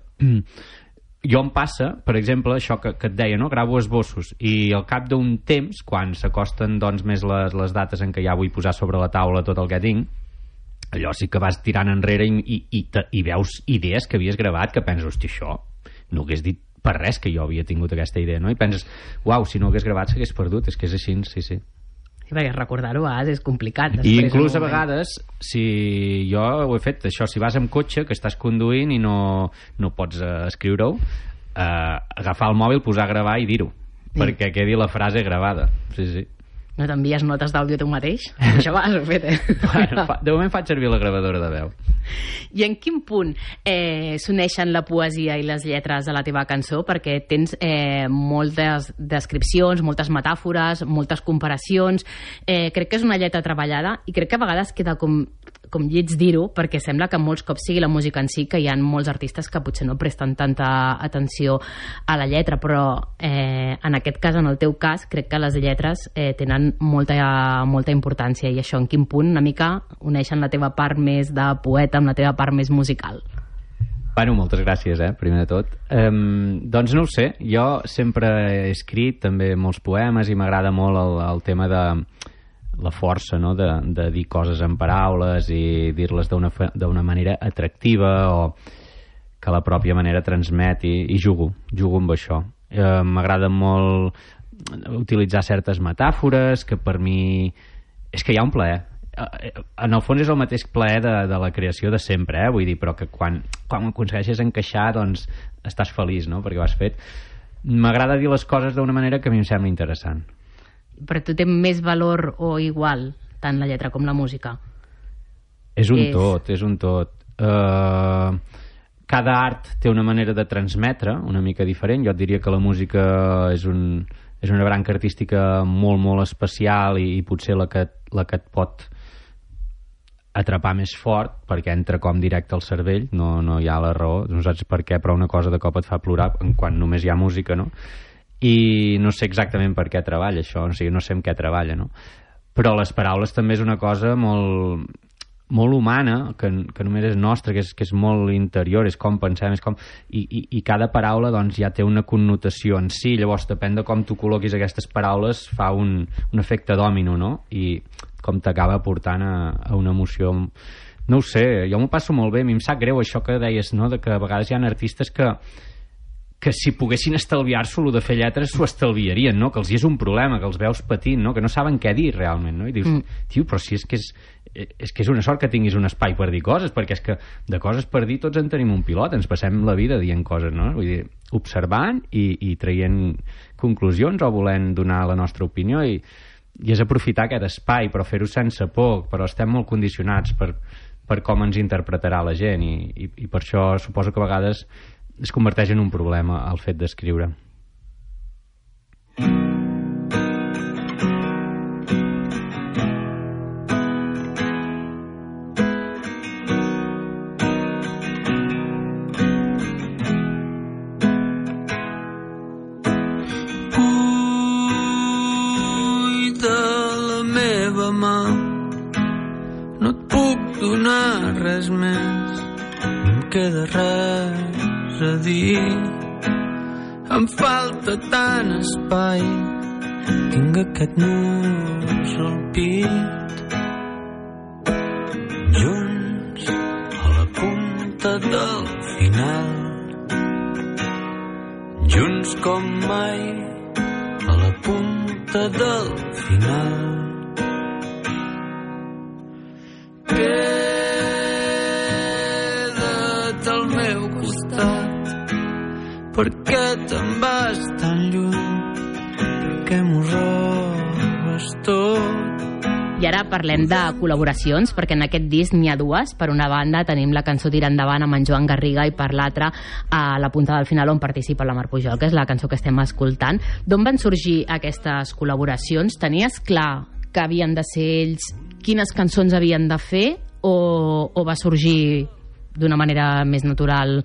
Jo em passa, per exemple, això que et deia, no? Gravo esbossos, i al cap d'un temps, quan s'acosten doncs més les dates en què ja vull posar sobre la taula tot el que tinc, allò sí que vas tirant enrere i veus idees que havies gravat que penses, hosti, això no hagués dit per res que jo havia tingut aquesta idea, no? I penses, uau, si no hagués gravat s'hagués perdut, és que és així, sí. perquè recordar-ho és complicat. I inclús a vegades, si jo ho he fet, això, si vas amb cotxe, que estàs conduint i no pots escriure-ho, agafar el mòbil, posar a gravar i dir-ho, perquè quedi la frase gravada. Sí. No t'envies notes d'àudio tu mateix? Això va, ho fet, Bueno, de moment faig servir la gravadora de veu. I en quin punt s'uneixen la poesia i les lletres a la teva cançó? Perquè tens moltes descripcions, moltes metàfores, moltes comparacions. Crec que és una lletra treballada i crec que a vegades queda com lleig dir-ho, perquè sembla que molts cops sigui la música en si, que hi ha molts artistes que potser no presten tanta atenció a la lletra, però en aquest cas, en el teu cas, crec que les lletres tenen molta importància, i això en quin punt una mica uneixen la teva part més de poeta amb la teva part més musical? Bueno, moltes gràcies, primer de tot. Doncs no ho sé, jo sempre he escrit també molts poemes i m'agrada molt el tema de la força, no?, de dir coses en paraules i dir-les d'una manera atractiva o que la pròpia manera transmeti, i jugo amb això. M'agrada molt utilitzar certes metàfores, que per mi és que hi ha un plaer. En el fons és el mateix plaer de la creació de sempre, vull dir, però que quan aconsegueixes encaixar, doncs estàs feliç, no?, perquè ho has fet. M'agrada dir les coses d'una manera que a mi em sembla interessant. Però tu té més valor o igual tant la lletra com la música? És un tot. Cada art té una manera de transmetre una mica diferent. Jo et diria que la música és una branca artística molt, molt especial i potser la que et pot atrapar més fort, perquè entra com directe al cervell, no hi ha la raó, no saps per què, però una cosa de cop et fa plorar quan només hi ha música, no? I no sé exactament per què treballa això, o sigui, no sé en què treballa, no? Però les paraules també és una cosa molt, molt humana, que només és nostra, que és molt interior, és com pensem, és com... I cada paraula doncs ja té una connotació en si, llavors depèn de com tu col·loquis aquestes paraules fa un efecte dòmino, no? I com t'acaba portant a una emoció... No ho sé, jo m'ho passo molt bé, a mi em sap greu això que deies, no?, de que a vegades hi ha artistes que si poguessin estalviar-s'ho, el de fer lletres s'ho estalviarien, no?, que els hi és un problema, que els veus patint, no?, que no saben què dir realment, no? I dius, tio, però si és que és una sort que tinguis un espai per dir coses, perquè és que de coses per dir tots en tenim un pilot, ens passem la vida dient coses, no? Vull dir, observant i traient conclusions o volent donar la nostra opinió, i és aprofitar aquest espai, però fer-ho sense por, però estem molt condicionats per com ens interpretarà la gent, i per això suposo que a vegades es converteix en un problema el fet d'escriure. Buida la meva mà, no et puc donar res més, no em queda res a dir, em falta tant espai, tinc aquest nus al pit, junts a la punta del final, junts com mai a la punta del final. Per què te'n vas tan lluny? Per què m'ho robes tot? I ara parlem de col·laboracions, perquè en aquest disc n'hi ha dues. Per una banda tenim la cançó Tira endavant amb en Joan Garriga, i per l'altra a la punta del final, on participa la Mar Pujol, que és la cançó que estem escoltant. D'on van sorgir aquestes col·laboracions? Tenies clar que havien de ser ells, quines cançons havien de fer, o va sorgir d'una manera més natural?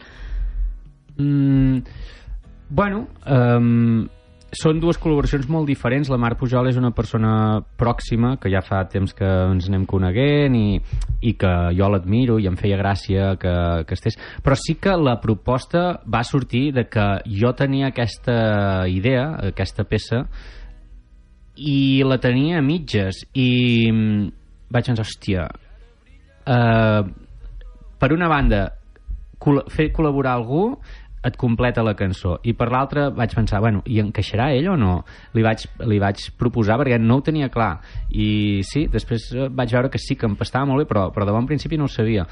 Bueno, són dues col·laboracions molt diferents. La Mar Pujol és una persona pròxima, que ja fa temps que ens anem coneguent, i que jo l'admiro i em feia gràcia que estés. Però sí que la proposta va sortir de que jo tenia aquesta idea, aquesta peça, i la tenia a mitges, i vaig pensar, hòstia, per una banda, fer col·laborar algú et completa la cançó. I per l'altra vaig pensar, bueno, i encaixarà ell o no? Li vaig proposar perquè no ho tenia clar. I sí, després vaig veure que sí, que em pastava molt bé, però de bon principi no ho sabia.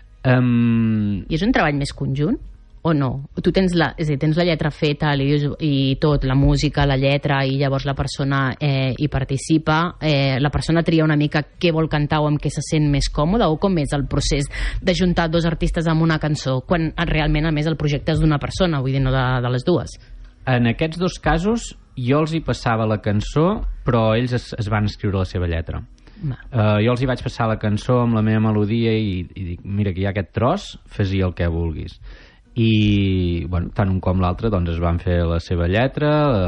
I és un treball més conjunt? O no? Tu tens la lletra feta i tot, la música, la lletra, i llavors la persona hi participa, la persona tria una mica què vol cantar o amb què se sent més còmode, o com és el procés de juntar dos artistes amb una cançó, quan realment a més el projecte és d'una persona, vull dir, no de les dues? En aquests dos casos jo els hi passava la cançó, però ells es van escriure la seva lletra. Jo els hi vaig passar la cançó amb la meva melodia i dic, mira, que hi ha aquest tros, fes-hi el que vulguis. I bueno, tant un com l'altre doncs es van fer la seva lletra,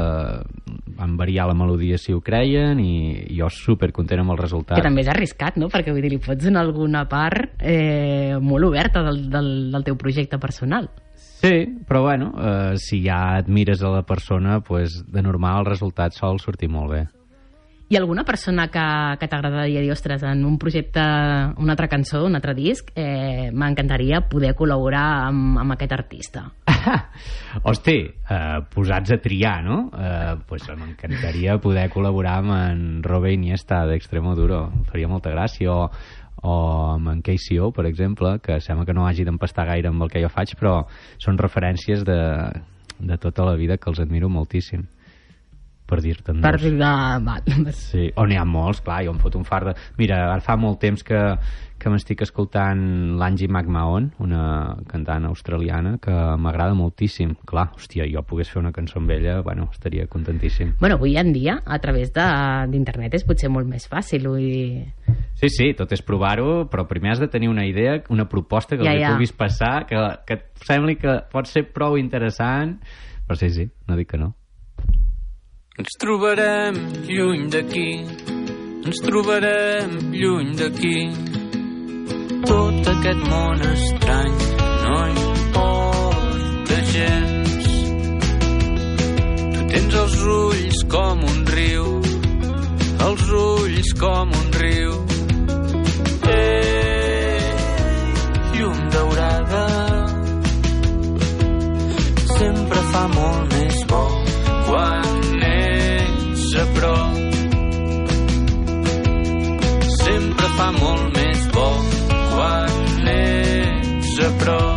van variar la melodia si ho creien, i jo supercontent amb el resultat. Que també és arriscat, no? Perquè vull dir, li pots donar alguna part molt oberta del teu projecte personal. Sí, però bueno, si ja admires a la persona, pues, de normal el resultat sol sortir molt bé. Hi ha alguna persona que t'agradaria dir, ostres, en un projecte, una altra cançó, un altre disc, m'encantaria poder col·laborar amb aquest artista? Hosti, posats a triar, no? Pues m'encantaria poder col·laborar amb en Robe Iniesta d'Extremoduro. Em faria molta gràcia. O amb en KCO, per exemple, que sembla que no hagi d'empastar gaire amb el que jo faig, però són referències de tota la vida que els admiro moltíssim. Per dir-te'n dos. Sí, on hi ha molts, clar, jo em foto un fart de... Mira, ara fa molt temps que m'estic escoltant l'Angie McMahon, una cantant australiana que m'agrada moltíssim. Clar, hòstia, jo pogués fer una cançó amb ella, bueno, estaria contentíssim. Bueno, avui en dia, a través d'internet és potser molt més fàcil. Sí, tot és provar-ho, però primer has de tenir una idea, una proposta que li puguis passar, que et sembli que pot ser prou interessant, però sí, no dic que no. Ens trobarem lluny d'aquí, ens trobarem lluny d'aquí. Tot aquest món estrany no importa gens. Tu tens els ulls com un riu, els ulls com un riu. Llum daurada, sempre fa molt més bo quan ets a prop. Sempre fa molt més bo quan ets a prop.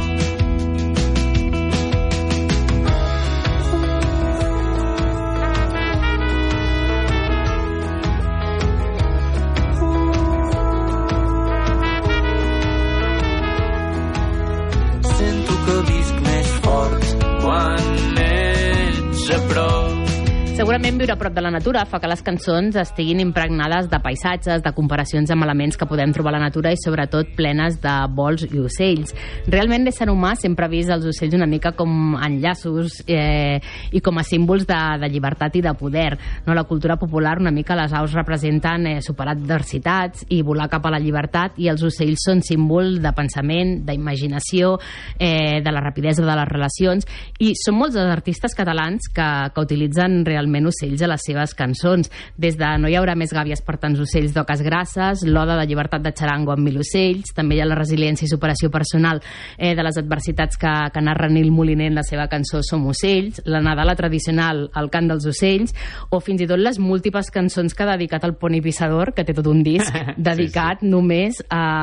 Sento que visc més fort quan ets a prop. Segurament viure a prop de la natura fa que les cançons estiguin impregnades de paisatges, de comparacions amb elements que podem trobar a la natura i sobretot plenes de vols i ocells. Realment l'ésser humà sempre ha vist els ocells una mica com enllaços i com a símbols de llibertat i de poder. No? La cultura popular una mica les aus representen superar adversitats i volar cap a la llibertat, i els ocells són símbol de pensament, d'imaginació, de la rapidesa de les relacions, i són molts els artistes catalans que utilitzen realment ocells a les seves cançons, des de No hi haurà més gàbies per tants ocells d'Oques Grasses, l'Oda de llibertat de Charango amb 1000 ocells, també hi ha la resiliència i superació personal de les adversitats que narra Nil Moliner en la seva cançó Som ocells, la Nadala tradicional El cant dels ocells, o fins i tot les múltiples cançons que ha dedicat al Poni Pissador, que té tot un disc dedicat només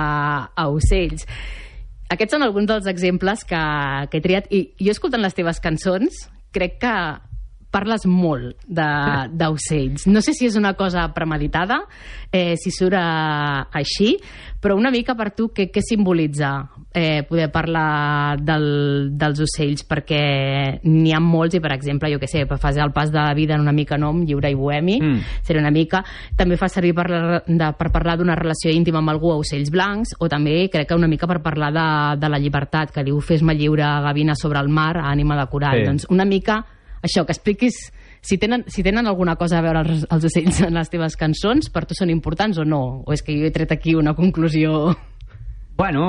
a ocells. Aquests són alguns dels exemples que he triat, i jo escoltant les teves cançons crec que parles molt d'ocells. No sé si és una cosa premeditada, si surt així, però una mica per tu què simbolitza poder parlar dels ocells? Perquè n'hi ha molts, i per exemple, jo què sé, fas el pas de la vida en una mica nom, lliure i bohemi, serà una mica. També fa servir per parlar d'una relació íntima amb algú a Ocells Blancs, o també crec que una mica per parlar de la llibertat, que diu fes-me lliure, gavina sobre el mar, ànima de corall. Doncs una mica això, que expliquis si tenen alguna cosa a veure els ocells en les teves cançons, per tu són importants o no? O és que jo he tret aquí una conclusió? Bueno,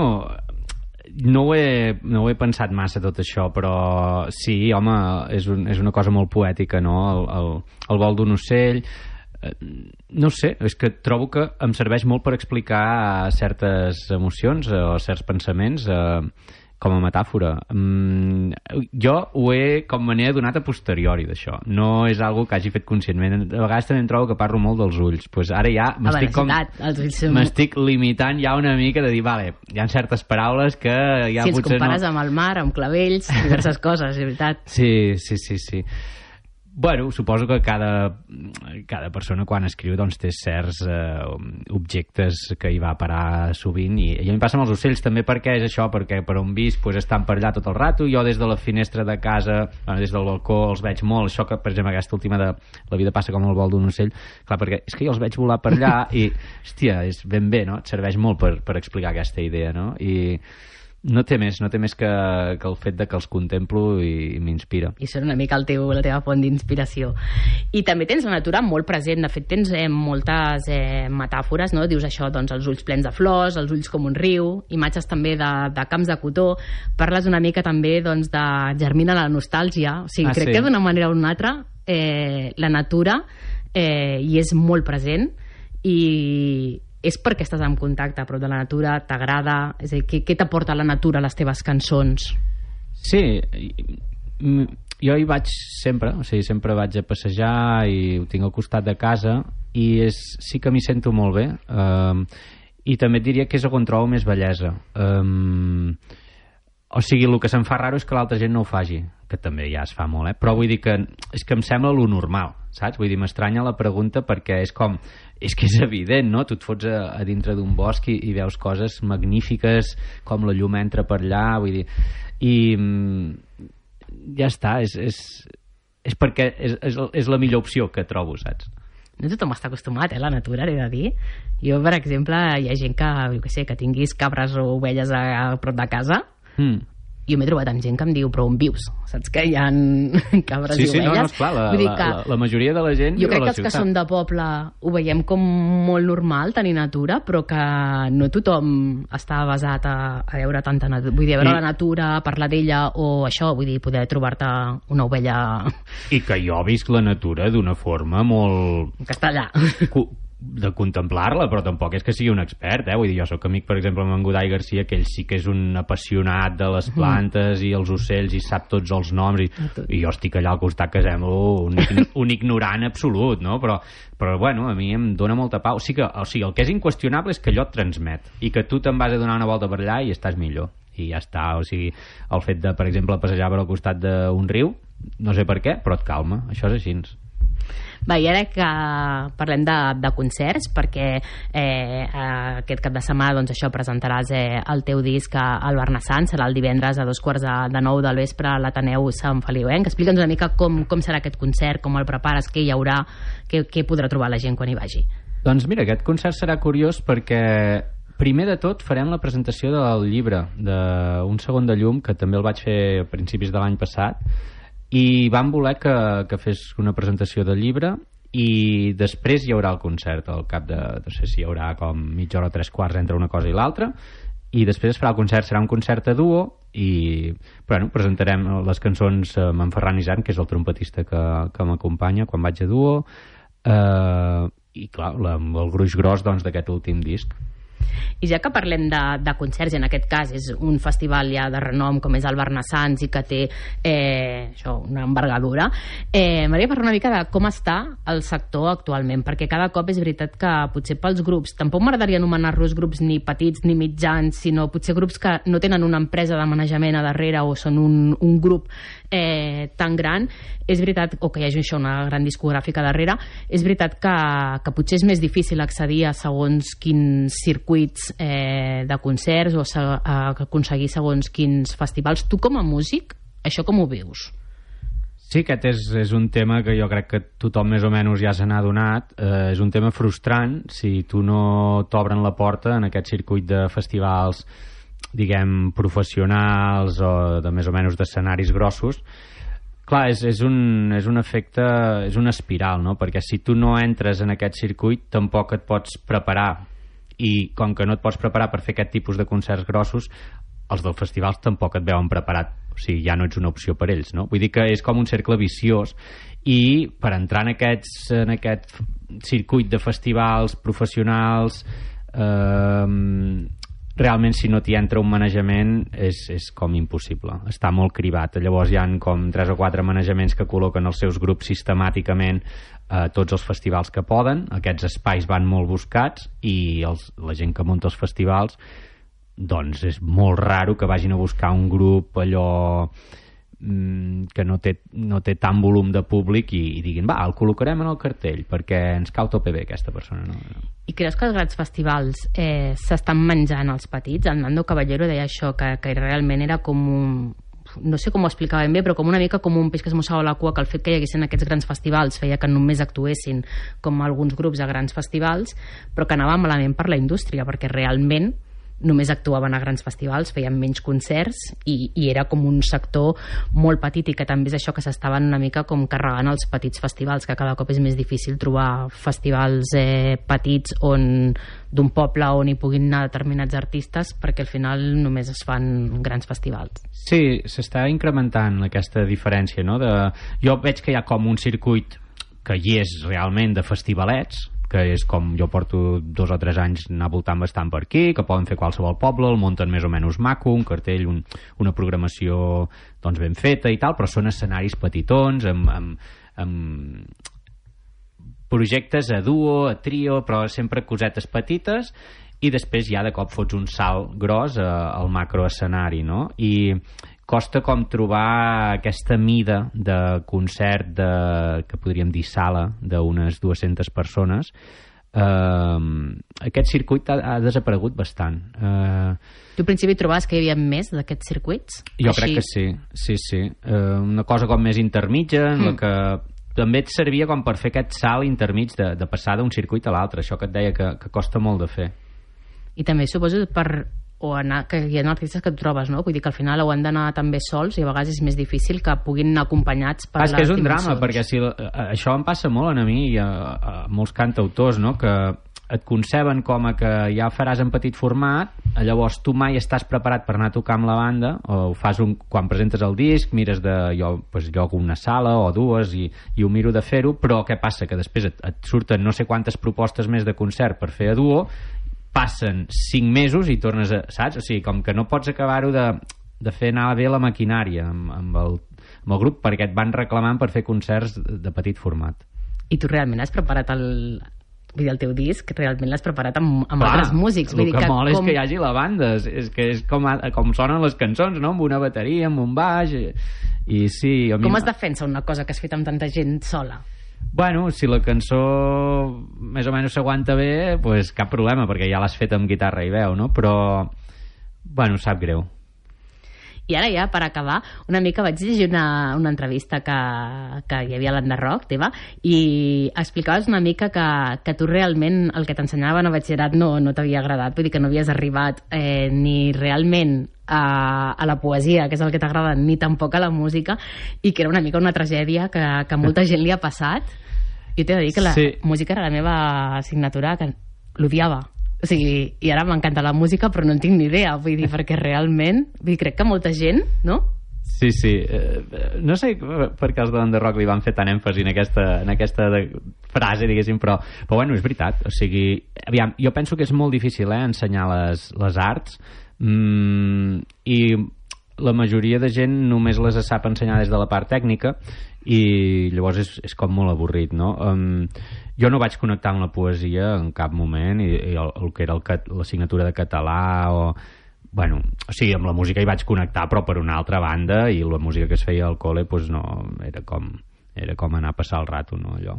no ho he pensat massa tot això, però sí, home, és una cosa molt poètica, no? El vol d'un ocell. No sé, és que trobo que em serveix molt per explicar certes emocions o certs pensaments com a metàfora. Jo ho he com manera donat a posteriori d'això, no és algo que hagi fet conscientment. A vegades també em trobo que parlo molt dels ulls, pues ara ja m'estic limitant ja una mica de dir, vale, hi ha certes paraules que ja si potser els compares amb el mar, amb clavells, diverses coses, és veritat. Sí. Bueno, suposo que cada persona quan escriu doncs té certs objectes que hi va parar sovint, i a mi em passa amb els ocells també, perquè és això, perquè per on visc pues, estan per allà tot el rato. Jo des de la finestra de casa, des del balcó els veig molt, això que per exemple aquesta última de La vida passa com el vol d'un ocell, clar, perquè és que jo els veig volar per allà i, hòstia, és ben bé, no? Et serveix molt per explicar aquesta idea, no? I no té més que el fet de que els contemplo i m'inspira. I són una mica la teva font d'inspiració. I també tens la natura molt present. De fet, tens moltes metàfores, no? Dius això, doncs, els ulls plens de flors, els ulls com un riu, imatges també de camps de cotó. Parles una mica també doncs, de germina la nostàlgia. O sigui, crec que d'una manera o una altra la natura hi és molt present, i és perquè estàs en contacte a prop de la natura, t'agrada? És a dir, què t'aporta la natura a les teves cançons? Sí, jo hi vaig sempre, o sigui, sempre vaig a passejar i ho tinc al costat de casa, i sí que m'hi sento molt bé, i també et diria que és on trobo més bellesa. O sigui, el que se'm fa raro és que l'altra gent no ho faci, que també ja es fa molt, però vull dir que és que em sembla lo normal, saps? Vull dir, m'estranya la pregunta perquè és que és evident, no? Tu et fots a dintre d'un bosc i veus coses magnífiques, com la llum entra per allà, vull dir, i ja està, és perquè és la millor opció que trobo, saps? No tothom està acostumat, la natura, he de dir. Jo, per exemple, hi ha gent que tinguis cabres o ovelles a prop de casa, jo m'he trobat amb gent que em diu, però on vius? Saps que hi ha cabres i ovelles? Sí, no, esclar, la majoria de la gent jo viu a la ciutat. crec que els que som de poble ho veiem com molt normal, tenir natura, però que no tothom està basat a veure tanta natura. Vull dir, a veure la natura, parlar d'ella, o això, vull dir, poder trobar-te una ovella... I que jo visc la natura d'una forma molt... En castellà. De contemplar-la, però tampoc és que sigui un expert, vull dir, jo sóc amic, per exemple, amb en Godai Garcia, que ell sí que és un apassionat de les plantes i els ocells i sap tots els noms, i jo estic allà al costat que semblo un ignorant absolut, no? Però bueno, a mi em dona molta pau. O sigui, el que és inqüestionable és que allò et transmet, i que tu te'n vas a donar una volta per allà i estàs millor, i ja està. O sigui, el fet de, per exemple, passejar per al costat d'un riu, no sé per què, però et calma, això és així. Va, i ara que parlem de concerts, perquè aquest cap de setmana doncs, això, presentaràs el teu disc al Barnassant, serà el divendres a 8:45 del vespre a l'Ateneu Sant Feliuenc. Explica'ns una mica com serà aquest concert, com el prepares, què hi haurà, què podrà trobar la gent quan hi vagi. Doncs mira, aquest concert serà curiós perquè primer de tot farem la presentació del llibre d'Un segon de llum, que també el vaig fer a principis de l'any passat, i van voler que fes una presentació del llibre, i després hi haurà el concert al cap de, no sé si hi haurà com mitja hora o 3/4 entre una cosa i l'altra, i després es farà el concert, serà un concert a duo, i bueno, presentarem les cançons amb en Ferran Isern, que és el trompetista que m'acompanya quan vaig a duo, i clar, el gruix gros doncs, d'aquest últim disc. I ja que parlem de concerts, i en aquest cas és un festival ja de renom com és el Barnassants i que té una envergadura, m'agradaria parlar una mica de com està el sector actualment, perquè cada cop és veritat que potser pels grups, tampoc m'agradaria anomenar-los grups ni petits ni mitjans, sinó potser grups que no tenen una empresa de manejament a darrere o són un grup tan gran, és veritat, o que hi hagi això, una gran discogràfica darrere, és veritat que potser és més difícil accedir a segons quins circuits de concerts o aconseguir segons quins festivals. Tu com a músic, això com ho vius? Sí, aquest és un tema que jo crec que tothom més o menys ja se n'ha adonat. És un tema frustrant si tu no t'obren la porta en aquest circuit de festivals, diguem, professionals o de més o menys d'escenaris grossos. Clar, és un efecte, és una espiral, no? Perquè si tu no entres en aquest circuit tampoc et pots preparar, i com que no et pots preparar per fer aquest tipus de concerts grossos, els dels festivals tampoc et veuen preparat, o sigui, ja no ets una opció per ells, no? Vull dir que és com un cercle viciós, i per entrar en aquest circuit de festivals professionals realment si no t'hi entra un manejament és com impossible, està molt cribat. Llavors hi ha com 3 o 4 manejaments que col·loquen els seus grups sistemàticament a tots els festivals que poden. Aquests espais van molt buscats i la gent que munta els festivals, doncs és molt raro que vagin a buscar un grup allò que no té tant volum de públic i diguin, va, el col·locarem en el cartell perquè ens cau tope bé aquesta persona, no? I creus que els grans festivals s'estan menjant els petits? El Nando Caballero deia això, que realment era com un... no sé com ho explicava ben bé, però com una mica com un peix que es mossava la cua, que el fet que hi haguessin aquests grans festivals feia que només actuessin com alguns grups a grans festivals, però que anava malament per la indústria, perquè realment només actuaven a grans festivals, feien menys concerts i era com un sector molt petit, i que també és això, que s'estaven una mica com carregant els petits festivals, que cada cop és més difícil trobar festivals petits d'un poble on hi puguin anar determinats artistes, perquè al final només es fan grans festivals. Sí, s'està incrementant aquesta diferència, no? Jo veig que hi ha com un circuit que hi és realment de festivalets, que és com jo porto 2 o 3 anys anar voltant bastant per aquí, que poden fer qualsevol poble, el munten més o menys maco, un cartell, una programació doncs ben feta i tal, però són escenaris petitons, amb projectes a duo, a trio, però sempre cosetes petites, i després ja de cop fots un salt gros al macroescenari, no? I costa com trobar aquesta mida de concert que podríem dir sala d'unes 200 persones. Aquest circuit ha desaparegut bastant. Tu al principi trobaves que hi havia més d'aquests circuits? Jo crec que sí. Una cosa com més intermitja, en la que també et servia com per fer aquest salt intermig de passar d'un circuit a l'altre, això que et deia que costa molt de fer. I també suposo que hi ha artistes que et trobes, no? Vull dir que al final ho han d'anar també sols i a vegades és més difícil que puguin anar acompanyats per les dimensions. És que és un drama, perquè això em passa molt a mi i a molts cantautors, no? Que et conceben com a que ja faràs en petit format, llavors tu mai estàs preparat per anar a tocar amb la banda, o ho fas quan presentes el disc, mires jo hago una sala o 2 i ho miro de fer-ho, però què passa? Que després et surten no sé quantes propostes més de concert per fer a duo, passen 5 mesos i tornes a... saps? O sigui, com que no pots acabar-ho de fer anar bé la maquinària amb el grup, perquè et van reclamant per fer concerts de petit format. I tu realment has preparat el teu disc, realment l'has preparat amb altres músics. El que mola és que hi hagi la banda, és que és com sonen les cançons, no? Amb una bateria, amb un baix, i sí... Com es defensa una cosa que has fet amb tanta gent sola? Bueno, si la cançó més o menys s'aguanta bé, pues cap problema, perquè ja l'has fet amb guitarra i veu, no? Però, bueno, sap greu. I ara ja, per acabar, una mica vaig llegir una entrevista que hi havia a l'Enderrock teva, i explicaves una mica que tu realment el que t'ensenyaven a batxillerat no t'havia agradat, vull dir que no havies arribat ni realment a la poesia, que és el que t'agrada, ni tampoc a la música, i que era una mica una tragèdia que molta gent li ha passat. Jo t'he de dir que la música era la meva assignatura, que l'odiava. O sigui, i ara m'encanta la música, però no en tinc ni idea, vull dir, perquè realment crec que molta gent, no? Sí. No sé per què els de l'Enderrock li van fer tant èmfasi en aquesta frase, diguéssim, però bueno, és veritat. O sigui, aviam, jo penso que és molt difícil ensenyar les arts, i la majoria de gent només les sap ensenyar des de la part tècnica, i llavors és com molt avorrit, no? Jo no vaig connectar amb la poesia en cap moment, i el que era l'assignatura de català o sigui, amb la música hi vaig connectar, però per una altra banda, i la música que es feia al col·le doncs no, era com anar a passar el rato, no, allò.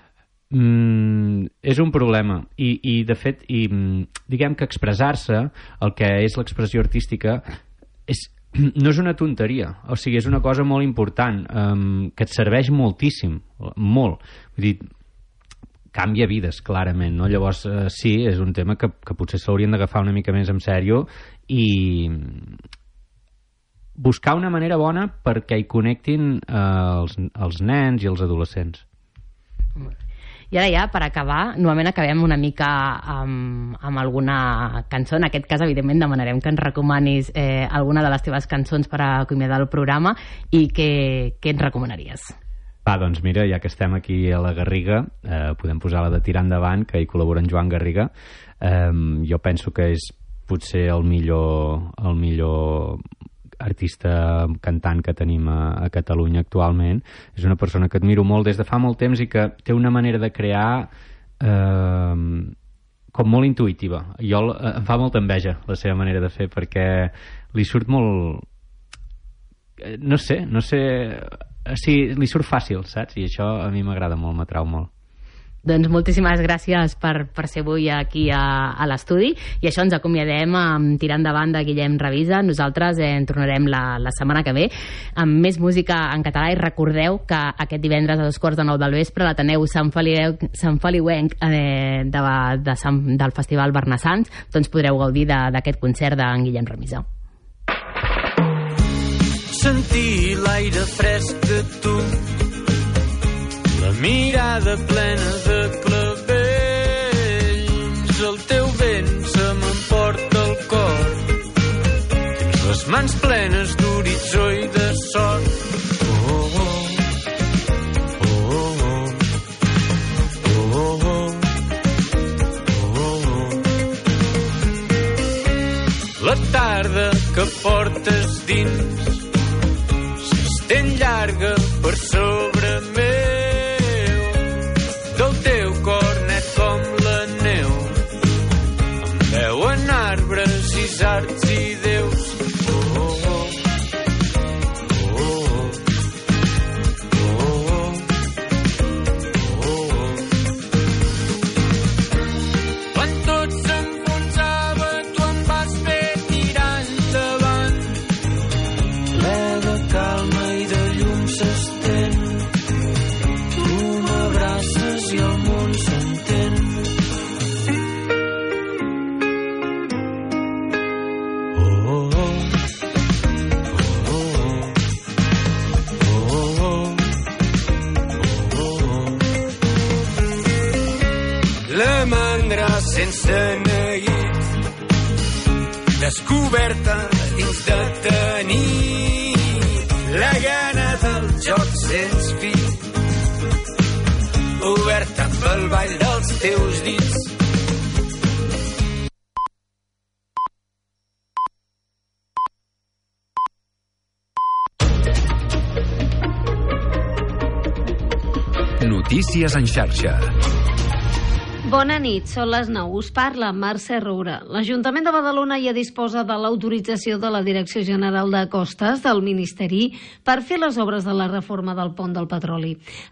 És un problema, i de fet diguem que expressar-se, el que és l'expressió artística, no és una tonteria, o sigui, és una cosa molt important, que et serveix moltíssim, molt, vull dir, canvia vides, clarament, no? Llavors sí, és un tema que potser s'haurien d'agafar una mica més en sèrio i buscar una manera bona perquè hi connectin els nens i els adolescents. I ara ja, per acabar, normalment acabem una mica amb alguna cançó. En aquest cas, evidentment, demanarem que ens recomanis alguna de les teves cançons per acomiadar el programa, i què ens recomanaries? Va, doncs mira, ja que estem aquí a la Garriga, podem posar la de Tirar Endavant, que hi col·labora en Joan Garriga. Jo penso que és potser el millor artista cantant que tenim a Catalunya actualment. És una persona que admiro molt des de fa molt temps i que té una manera de crear com molt intuïtiva. Em fa molta enveja la seva manera de fer, perquè li surt molt... No sé, sí, li surt fàcil, saps? I això a mi m'agrada molt, m'atrau molt. Doncs moltíssimes gràcies per ser avui aquí a l'estudi, i això ens acomiadem tirant endavant de Guillem Revisa. Nosaltres en tornarem la setmana que ve amb més música en català, i recordeu que aquest divendres a 2:45 del vespre a l'Ateneu Sant Feliuenc del Festival Bernassans doncs podreu gaudir d'aquest concert d'en Guillem Revisa. Sentir l'aire fresc de tu, la mirada plena de clavells, el teu vent se m'emporta el cor, tens les mans plenes d'horitzó i de sort. La tarda que portes dins s'estén llarga per sobre meu, del teu cor net com la neu, em veuen arbres, isards i déus. Quan tot s'enfonsava, tu em vas fer tirar endavant, ple de calma i de llum s'estén, tu m'abraces i el món s'entén. La mandra sense neguit, descoberta dins de tenir, la gana del joc sens fi, oberta pel ball dels teus dits. Notícies en xarxa. Bona nit, són les 9. Us parla Mercè Roura. L'Ajuntament de Badalona ja disposa de l'autorització de la Direcció General de Costes del Ministeri per fer les obres de la reforma del pont del Petroli.